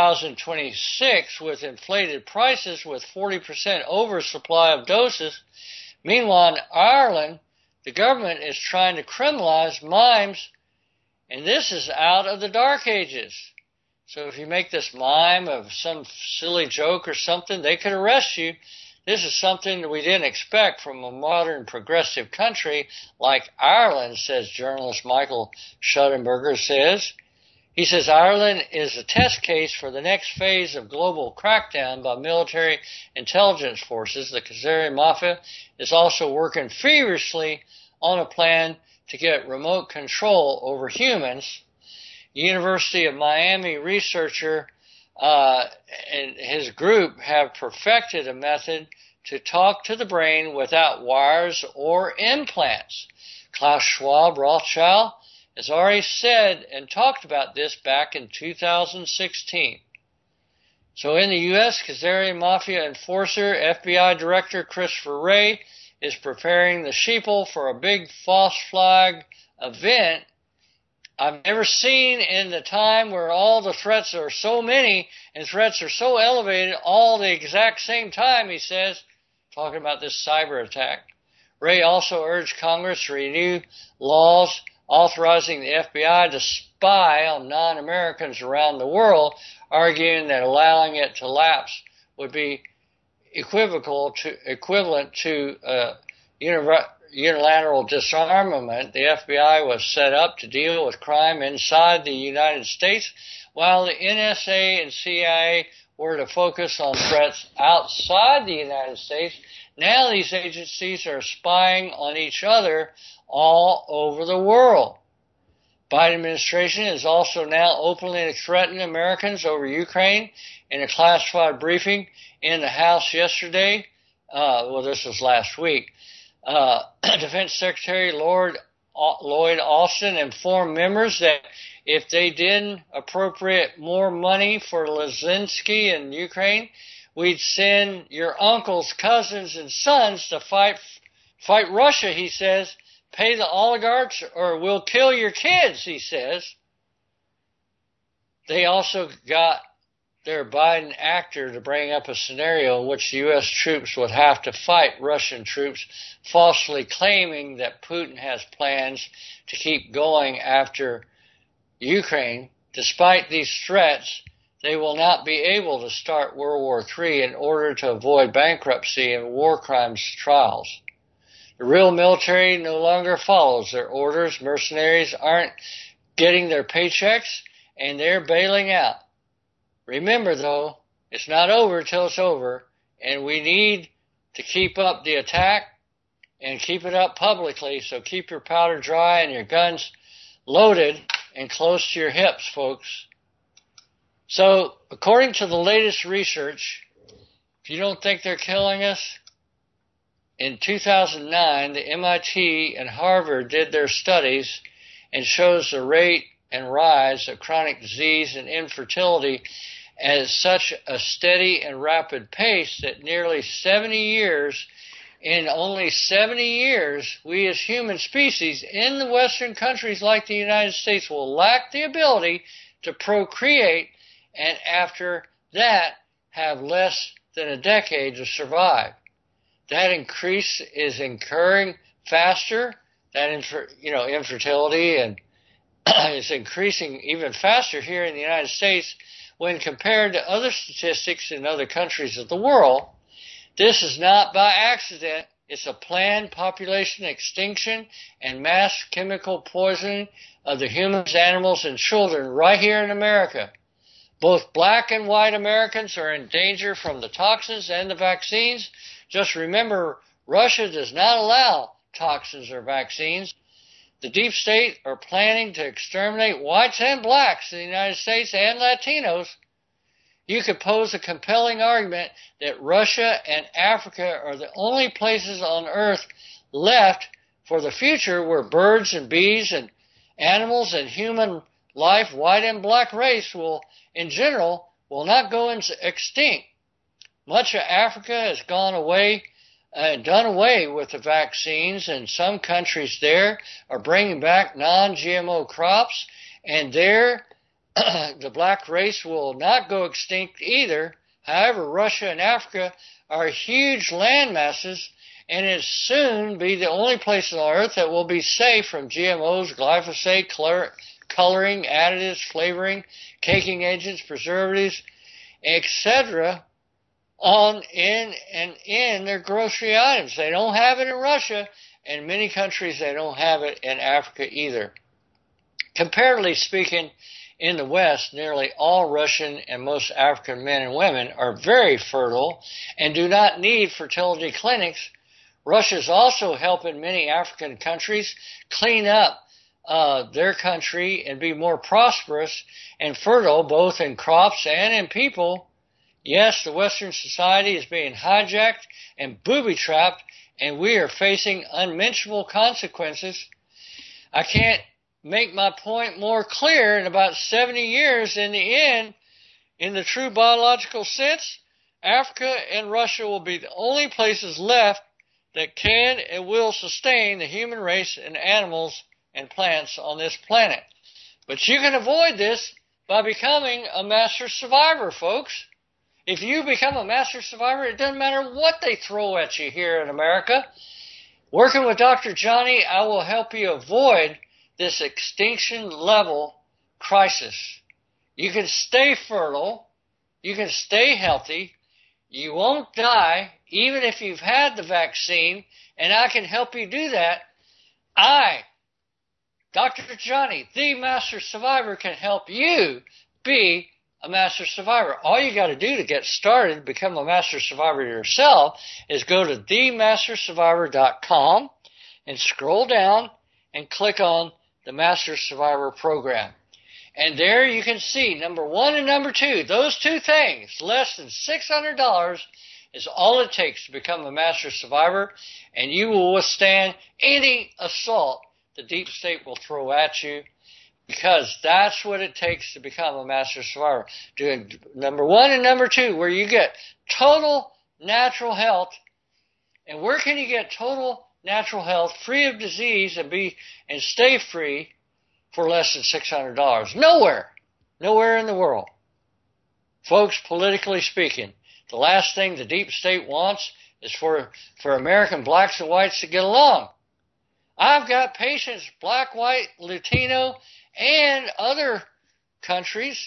2026 with inflated prices with 40% oversupply of doses. Meanwhile, in Ireland, the government is trying to criminalize mimes, and this is out of the dark ages. So if you make this mime of some silly joke or something, they could arrest you. This is something that we didn't expect from a modern progressive country like Ireland, says journalist Michael Schudenberger says. He says Ireland is a test case for the next phase of global crackdown by military intelligence forces. The Khazarian Mafia is also working feverishly on a plan to get remote control over humans. University of Miami researcher and his group have perfected a method to talk to the brain without wires or implants. Klaus Schwab Rothschild has already said and talked about this back in 2016. So in the U.S., Khazarian Mafia enforcer FBI Director Christopher Wray is preparing the sheeple for a big false flag event I've never seen in the time where all the threats are so many and threats are so elevated all the exact same time, he says, talking about this cyber attack. Wray also urged Congress to renew laws authorizing the FBI to spy on non-Americans around the world, arguing that allowing it to lapse would be equivalent to unilateral disarmament. The FBI was set up to deal with crime inside the United States, while the NSA and CIA were to focus on threats outside the United States. Now these agencies are spying on each other all over the world. Biden administration is also now openly threatening Americans over Ukraine. In a classified briefing in the House yesterday, this was last week, Defense Secretary Lloyd Austin informed members that if they didn't appropriate more money for Zelensky in Ukraine, we'd send your uncles, cousins, and sons to fight Russia, he says. Pay the oligarchs or we'll kill your kids, he says. They also got their Biden actor to bring up a scenario in which the U.S. troops would have to fight Russian troops, falsely claiming that Putin has plans to keep going after Ukraine. Despite these threats, they will not be able to start World War III in order to avoid bankruptcy and war crimes trials. The real military no longer follows their orders. Mercenaries aren't getting their paychecks, and they're bailing out. Remember, though, it's not over till it's over, and we need to keep up the attack and keep it up publicly, so keep your powder dry and your guns loaded and close to your hips, folks. So, according to the latest research, if you don't think they're killing us, in 2009, the MIT and Harvard did their studies and shows the rate and rise of chronic disease and infertility at such a steady and rapid pace that in only 70 years, we as human species in the Western countries like the United States will lack the ability to procreate, and after that have less than a decade to survive. That increase is occurring faster. That infertility and is increasing even faster here in the United States when compared to other statistics in other countries of the world. This is not by accident. It's a planned population extinction and mass chemical poisoning of the humans, animals, and children right here in America. Both black and white Americans are in danger from the toxins and the vaccines. Just remember, Russia does not allow toxins or vaccines. The deep state are planning to exterminate whites and blacks in the United States and Latinos. You could pose a compelling argument that Russia and Africa are the only places on Earth left for the future where birds and bees and Animals and human life, white and black race, in general, will not go extinct. Much of Africa has gone away, done away with the vaccines, and some countries there are bringing back non-GMO crops, and there the black race will not go extinct either. However, Russia and Africa are huge land masses, and it soon be the only place on Earth that will be safe from GMOs, glyphosate, coloring, additives, flavoring, caking agents, preservatives, etc. in their grocery items. They don't have it in Russia, and in many countries they don't have it in Africa either. Comparatively speaking, in the West, nearly all Russian and most African men and women are very fertile and do not need fertility clinics. Russia is also helping many African countries clean up their country and be more prosperous and fertile, both in crops and in people. Yes, the Western society is being hijacked and booby-trapped, and we are facing unmentionable consequences. I can't make my point more clear. In about 70 years, in the end, in the true biological sense, Africa and Russia will be the only places left that can and will sustain the human race and animals and plants on this planet. But you can avoid this by becoming a master survivor, folks. If you become a master survivor, it doesn't matter what they throw at you here in America. Working with Dr. Johnny, I will help you avoid this extinction level crisis. You can stay fertile, you can stay healthy, you won't die even if you've had the vaccine, and I can help you do that. I, Dr. Johnny, the Master Survivor, can help you be a Master Survivor. All you got to do to get started, become a Master Survivor yourself, is go to themastersurvivor.com and scroll down and click on the Master Survivor program. And there you can see number 1 and number 2, those two things, less than $600 is all it takes to become a Master Survivor, and you will withstand any assault the deep state will throw at you, because that's what it takes to become a Master Survivor. Doing number 1 and number 2, where you get total natural health. And where can you get total natural health, free of disease, and stay free for less than $600? Nowhere. Nowhere in the world. Folks, politically speaking, the last thing the deep state wants is for American blacks and whites to get along. I've got patients, black, white, Latino, and other countries,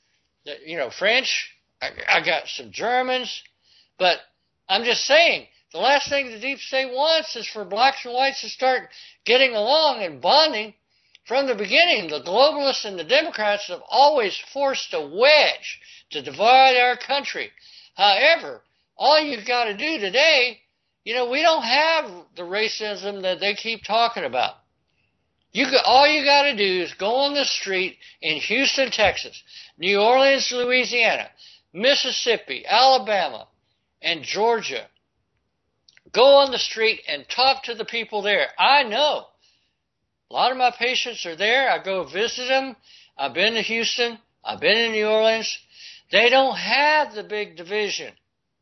French. I got some Germans, but I'm just saying, the last thing the deep state wants is for blacks and whites to start getting along and bonding. From the beginning, the globalists and the Democrats have always forced a wedge to divide our country. However, all you've got to do today, we don't have the racism that they keep talking about. All you got to do is go on the street in Houston, Texas, New Orleans, Louisiana, Mississippi, Alabama, and Georgia. Go on the street and talk to the people there. I know. A lot of my patients are there. I go visit them. I've been to Houston. I've been in New Orleans. They don't have the big division.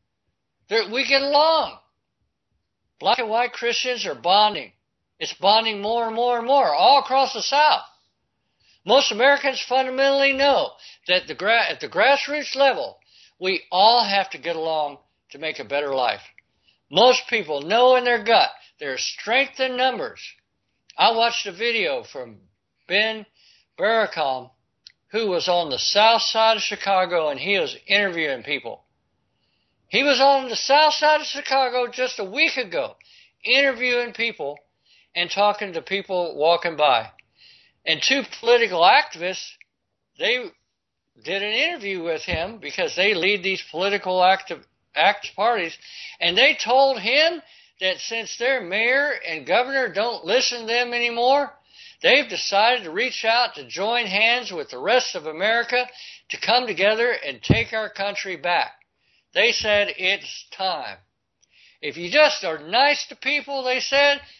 We get along. Black and white Christians are bonding. It's bonding more and more and more all across the South. Most Americans fundamentally know that at the grassroots level, we all have to get along to make a better life. Most people know in their gut there's strength in numbers. I watched a video from Ben Baracom, who was on the south side of Chicago, and he was interviewing people. He was on the south side of Chicago just a week ago, interviewing people and talking to people walking by. And two political activists, they did an interview with him because they lead these political parties, and they told him that since their mayor and governor don't listen to them anymore, they've decided to reach out to join hands with the rest of America to come together and take our country back. They said it's time. If you just are nice to people, they said,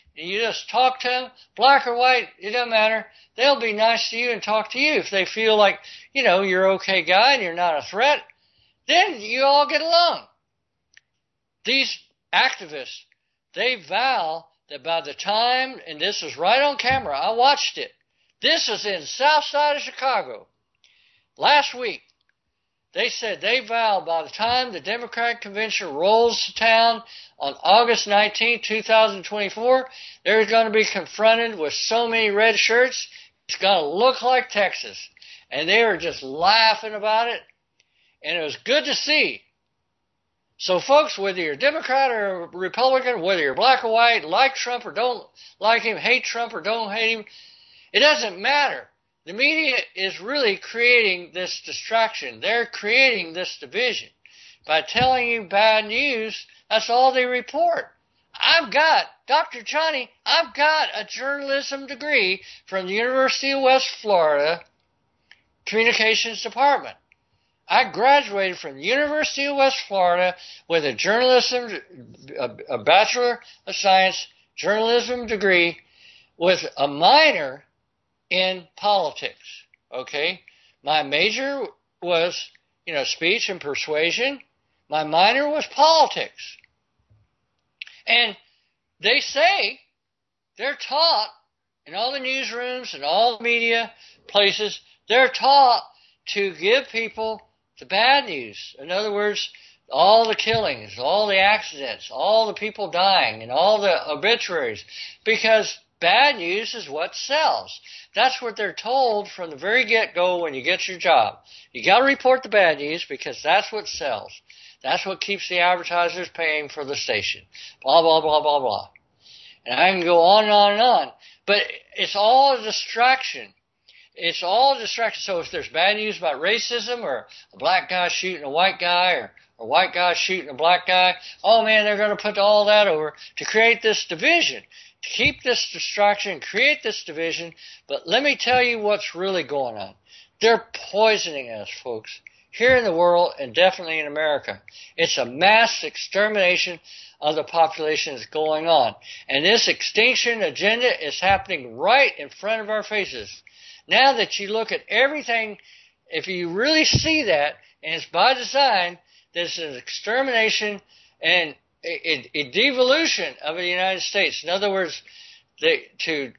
and you just talk to them, black or white, it doesn't matter. They'll be nice to you and talk to you if they feel like, you're an okay guy and you're not a threat. Then you all get along. These activists, they vow that by the time, and this is right on camera, I watched it. This is in South Side of Chicago. Last week, they said they vow by the time the Democratic Convention rolls to town on August 19, 2024, they're going to be confronted with so many red shirts, it's going to look like Texas. And they were just laughing about it. And it was good to see. So, folks, whether you're a Democrat or a Republican, whether you're black or white, like Trump or don't like him, hate Trump or don't hate him, it doesn't matter. The media is really creating this distraction. They're creating this division. By telling you bad news, that's all they report. Dr. Johnny, I've got a journalism degree from the University of West Florida Communications Department. I graduated from the University of West Florida with a Bachelor of Science journalism degree with a minor in politics. Okay? My major was, speech and persuasion. My minor was politics. And they say, they're taught in all the newsrooms and all the media places, they're taught to give people the bad news. In other words, all the killings, all the accidents, all the people dying, and all the obituaries. Because bad news is what sells. That's what they're told from the very get-go when you get your job. You got to report the bad news because that's what sells. That's what keeps the advertisers paying for the station. Blah, blah, blah, blah, blah. And I can go on and on and on. But it's all a distraction. It's all a distraction. So if there's bad news about racism or a black guy shooting a white guy or a white guy shooting a black guy, oh man, they're going to put all that over to create this division, to keep this distraction, create this division. But let me tell you what's really going on. They're poisoning us, folks, here in the world and definitely in America. It's a mass extermination of the population that's going on. And this extinction agenda is happening right in front of our faces. Now that you look at everything, if you really see that, and it's by design, there's an extermination and a devolution of the United States. In other words, to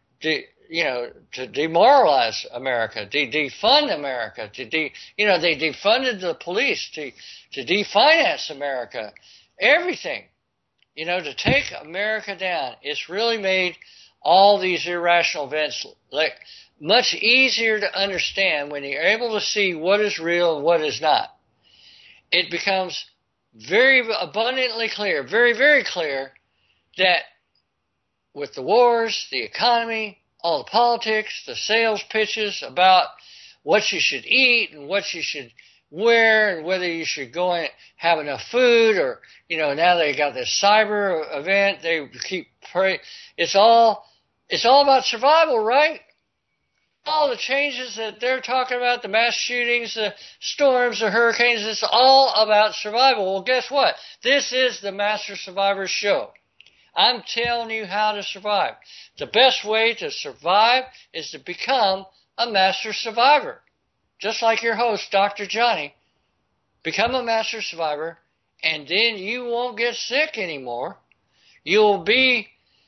demoralize America, defund America, they defunded the police, to definance America, everything, to take America down. It's really made all these irrational events much easier to understand when you're able to see what is real and what is not. It becomes very abundantly clear, very, very clear, that with the wars, the economy, all the politics, the sales pitches about what you should eat and what you should wear and whether you should go and have enough food or, now they got this cyber event, they keep praying. It's all about survival, right? All the changes that they're talking about, the mass shootings, the storms, the hurricanes, it's all about survival. Well, guess what? This is the Master Survivor Show. I'm telling you how to survive. The best way to survive is to become a Master Survivor. Just like your host, Dr. Johnny. Become a Master Survivor, and then you won't get sick anymore. You'll be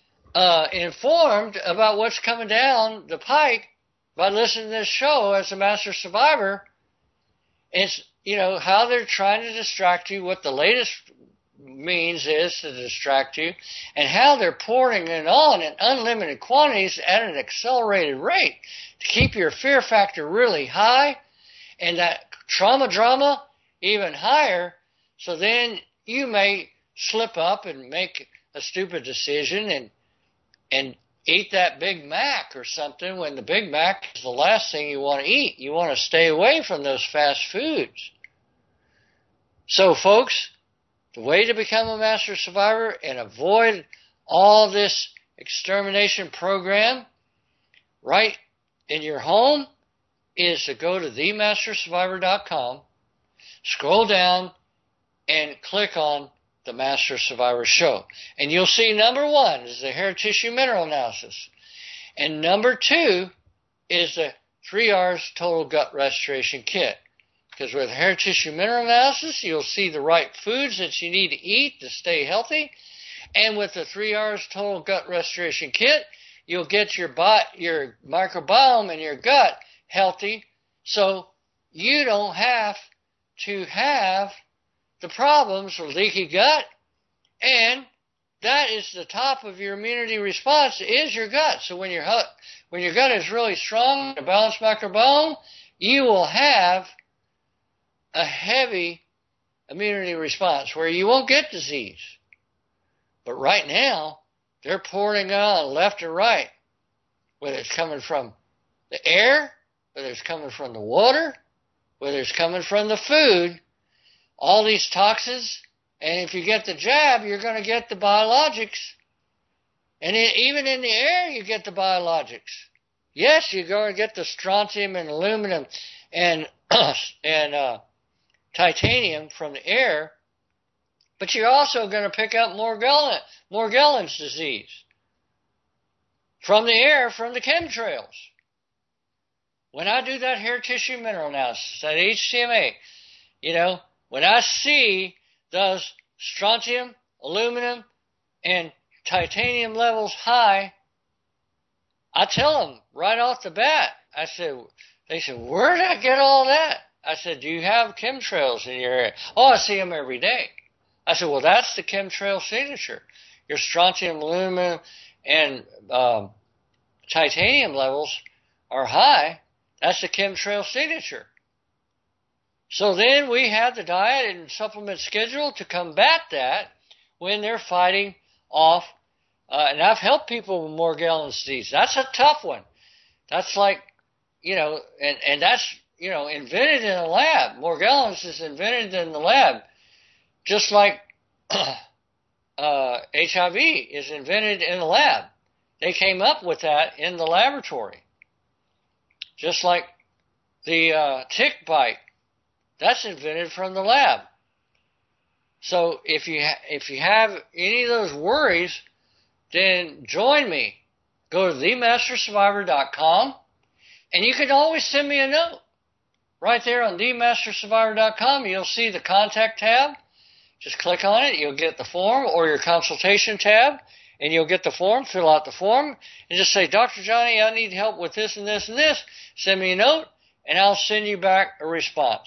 informed about what's coming down the pike by listening to this show as a Master Survivor. It's, how they're trying to distract you, what the latest means is to distract you, and how they're pouring it on in unlimited quantities at an accelerated rate to keep your fear factor really high and that trauma drama even higher, so then you may slip up and make a stupid decision and eat that Big Mac or something when the Big Mac is the last thing you want to eat. You want to stay away from those fast foods. So, folks, the way to become a Master Survivor and avoid all this extermination program right in your home is to go to themastersurvivor.com, scroll down, and click on the Master Survivor Show. And you'll see number 1 is the hair tissue mineral analysis. And number 2 is the 3 R's Total Gut Restoration Kit. Because with hair tissue mineral analysis, you'll see the right foods that you need to eat to stay healthy. And with the 3 R's Total Gut Restoration Kit, you'll get your microbiome in your gut healthy, so you don't have to have the problems with leaky gut. And that is the top of your immunity response, is your gut. So when your gut is really strong, a balanced microbiome, you will have a heavy immunity response where you won't get disease. But right now, they're pouring on left and right, whether it's coming from the air, whether it's coming from the water, whether it's coming from the food, all these toxins. And if you get the jab, you're going to get the biologics. And even in the air, you get the biologics. Yes, you're going to get the strontium and aluminum and titanium from the air, but you're also going to pick up Morgellons disease from the air, from the chemtrails. When I do that hair tissue mineral analysis, that HTMA, when I see those strontium, aluminum, and titanium levels high, I tell them right off the bat. They said, where did I get all that? I said, do you have chemtrails in your area? Oh, I see them every day. I said, well, that's the chemtrail signature. Your strontium, aluminum, and titanium levels are high. That's the chemtrail signature. So then we have the diet and supplement schedule to combat that when they're fighting off. And I've helped people with Morgellons disease. That's a tough one. That's like, and that's, invented in a lab. Morgellons is invented in the lab. Just like HIV is invented in the lab. They came up with that in the laboratory. Just like the tick bite. That's invented from the lab. So if you have any of those worries, then join me. Go to themastersurvivor.com, and you can always send me a note. Right there on themastersurvivor.com, you'll see the contact tab. Just click on it, you'll get the form, or your consultation tab, and you'll get the form, fill out the form, and just say, Dr. Johnny, I need help with this and this and this. Send me a note, and I'll send you back a response.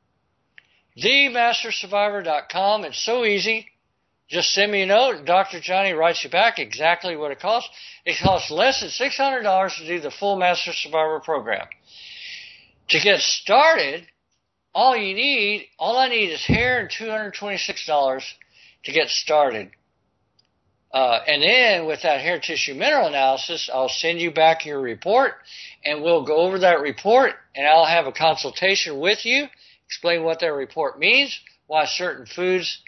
TheMasterSurvivor.com. It's so easy. Just send me a note, and Dr. Johnny writes you back exactly what it costs. It costs less than $600 to do the full Master Survivor program. To get started, all I need is hair and $226 to get started. And then with that hair tissue mineral analysis, I'll send you back your report, and we'll go over that report, and I'll have a consultation with you, explain what that report means, why certain foods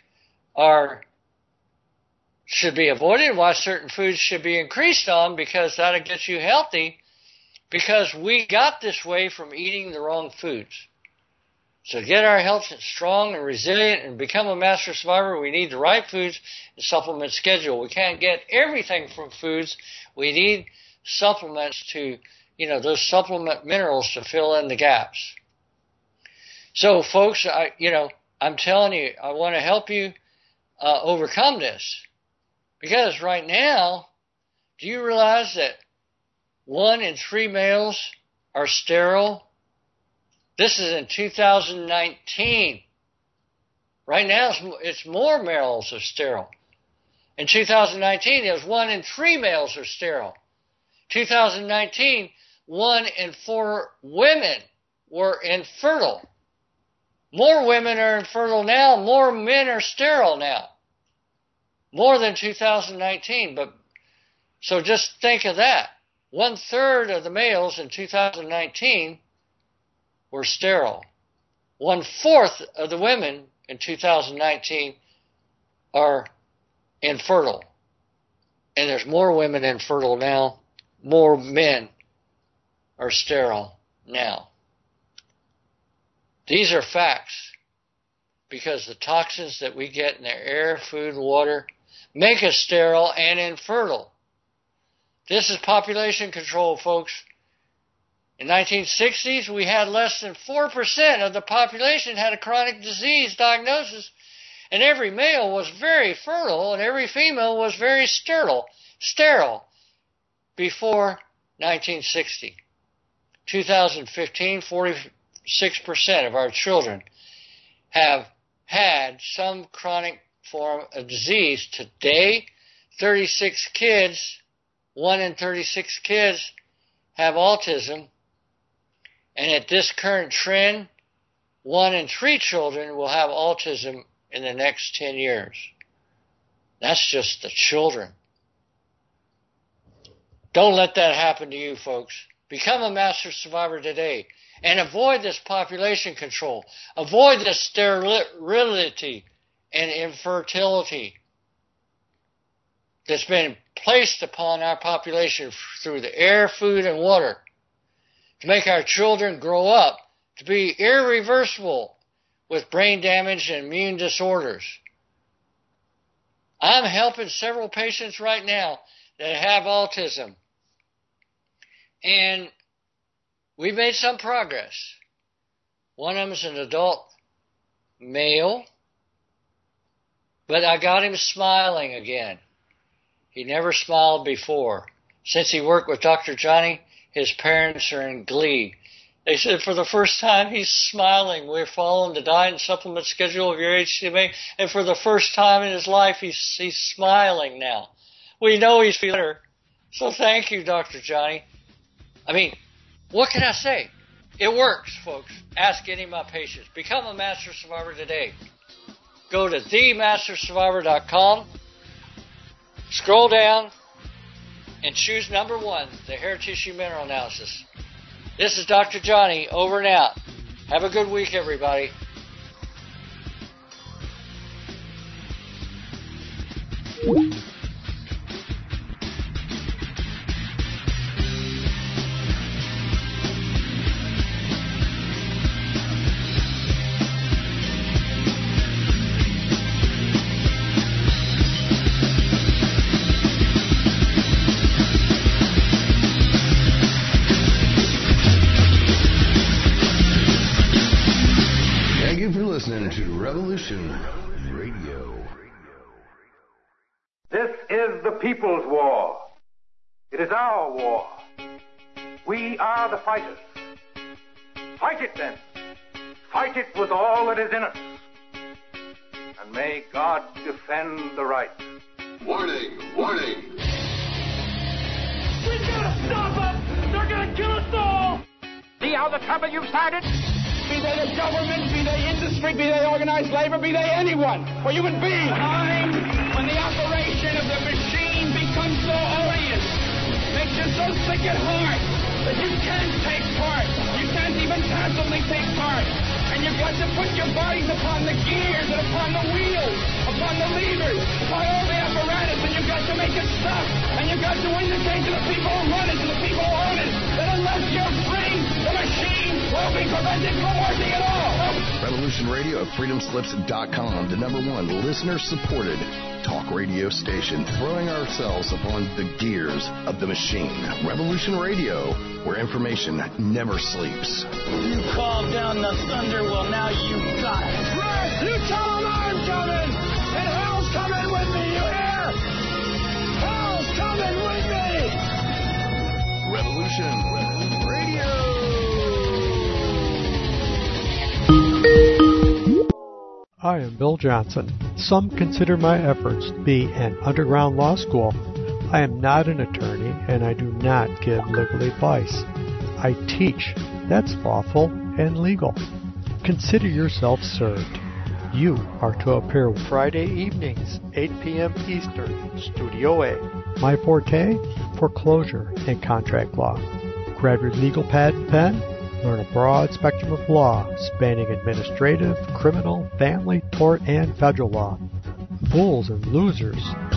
should be avoided, why certain foods should be increased on, because that'll get you healthy, because we got this way from eating the wrong foods. So to get our health strong and resilient and become a master survivor, we need the right foods and supplement schedule. We can't get everything from foods. We need supplements to, those supplement minerals to fill in the gaps. So folks, I'm telling you, I want to help you overcome this. Because right now, do you realize that 1 in 3 males are sterile? This is in 2019. Right now, it's more males are sterile. In 2019, it was 1 in 3 males are sterile. 2019, 1 in 4 women were infertile. More women are infertile now. More men are sterile now. More than 2019. So just think of that. 1/3 of the males in 2019 were sterile. 1/4 of the women in 2019 are infertile. And there's more women infertile now. More men are sterile now. These are facts. because the toxins that we get in the air, food, water make us sterile and infertile. This is population control, folks. In the 1960s, we had less than 4% of the population had a chronic disease diagnosis, and every male was very fertile and every female was very sterile before 1960. 2015, 46% of our children have had some chronic form of disease. Today, 36 kids, 1 in 36 kids have autism. And at this current trend, 1 in 3 children will have autism in the next 10 years. That's just the children. Don't let that happen to you, folks. Become a master survivor today and avoid this population control. Avoid this sterility and infertility that's been placed upon our population through the air, food, and water to make our children grow up to be irreversible with brain damage and immune disorders. I'm helping several patients right now that have autism. And we've made some progress. One of them is an adult male, but I got him smiling again. He never smiled before. Since he worked with Dr. Johnny, his parents are in glee. They said for the first time he's smiling. We're following the diet and supplement schedule of your HCMA, and for the first time in his life he's smiling now. We know he's feeling better. So thank you, Dr. Johnny. I mean, what can I say? It works, folks. Ask any of my patients. Become a Master Survivor today. Go to themastersurvivor.com, scroll down, and choose number 1, the hair tissue mineral analysis. This is Dr. Johnny, over and out. Have a good week, everybody. Listening to Revolution Radio. This is the people's war. It is our war. We are the fighters. Fight it then. Fight it with all that is in us. And may God defend the right. Warning! Warning! We gotta stop them! They're gonna kill us all! See how the trouble you've started? Be they the government, be they industry, be they organized labor, be they anyone, or human beings. Time when the operation of the machine becomes so odious, makes you so sick at heart that you can't take part. You can't even passively take part. And you've got to put your bodies upon the gears and upon the wheels, upon the levers, upon all the apparatus, and you've got to make it stop. And you've got to indicate to the people who run it, to the people who own it, that unless you're free, the machine will be prevented from working at all. Revolution Radio at freedomslips.com, the #1 listener-supported talk radio station, throwing ourselves upon the gears of the machine. Revolution Radio, where information never sleeps. You called down the thunder, well now you got it. Right, you tell them I'm coming, and hell's coming with me, you hear? Hell's coming with me! Revolution Radio! I am Bill Johnson. Some consider my efforts to be an underground law school. I am not an attorney, and I do not give legal advice. I teach. That's lawful and legal. Consider yourself served. You are to appear Friday evenings, 8 p.m. Eastern, Studio A. My forte? Foreclosure and contract law. Grab your legal pad and pen. Learn a broad spectrum of law, spanning administrative, criminal, family, tort, and federal law. Fools and losers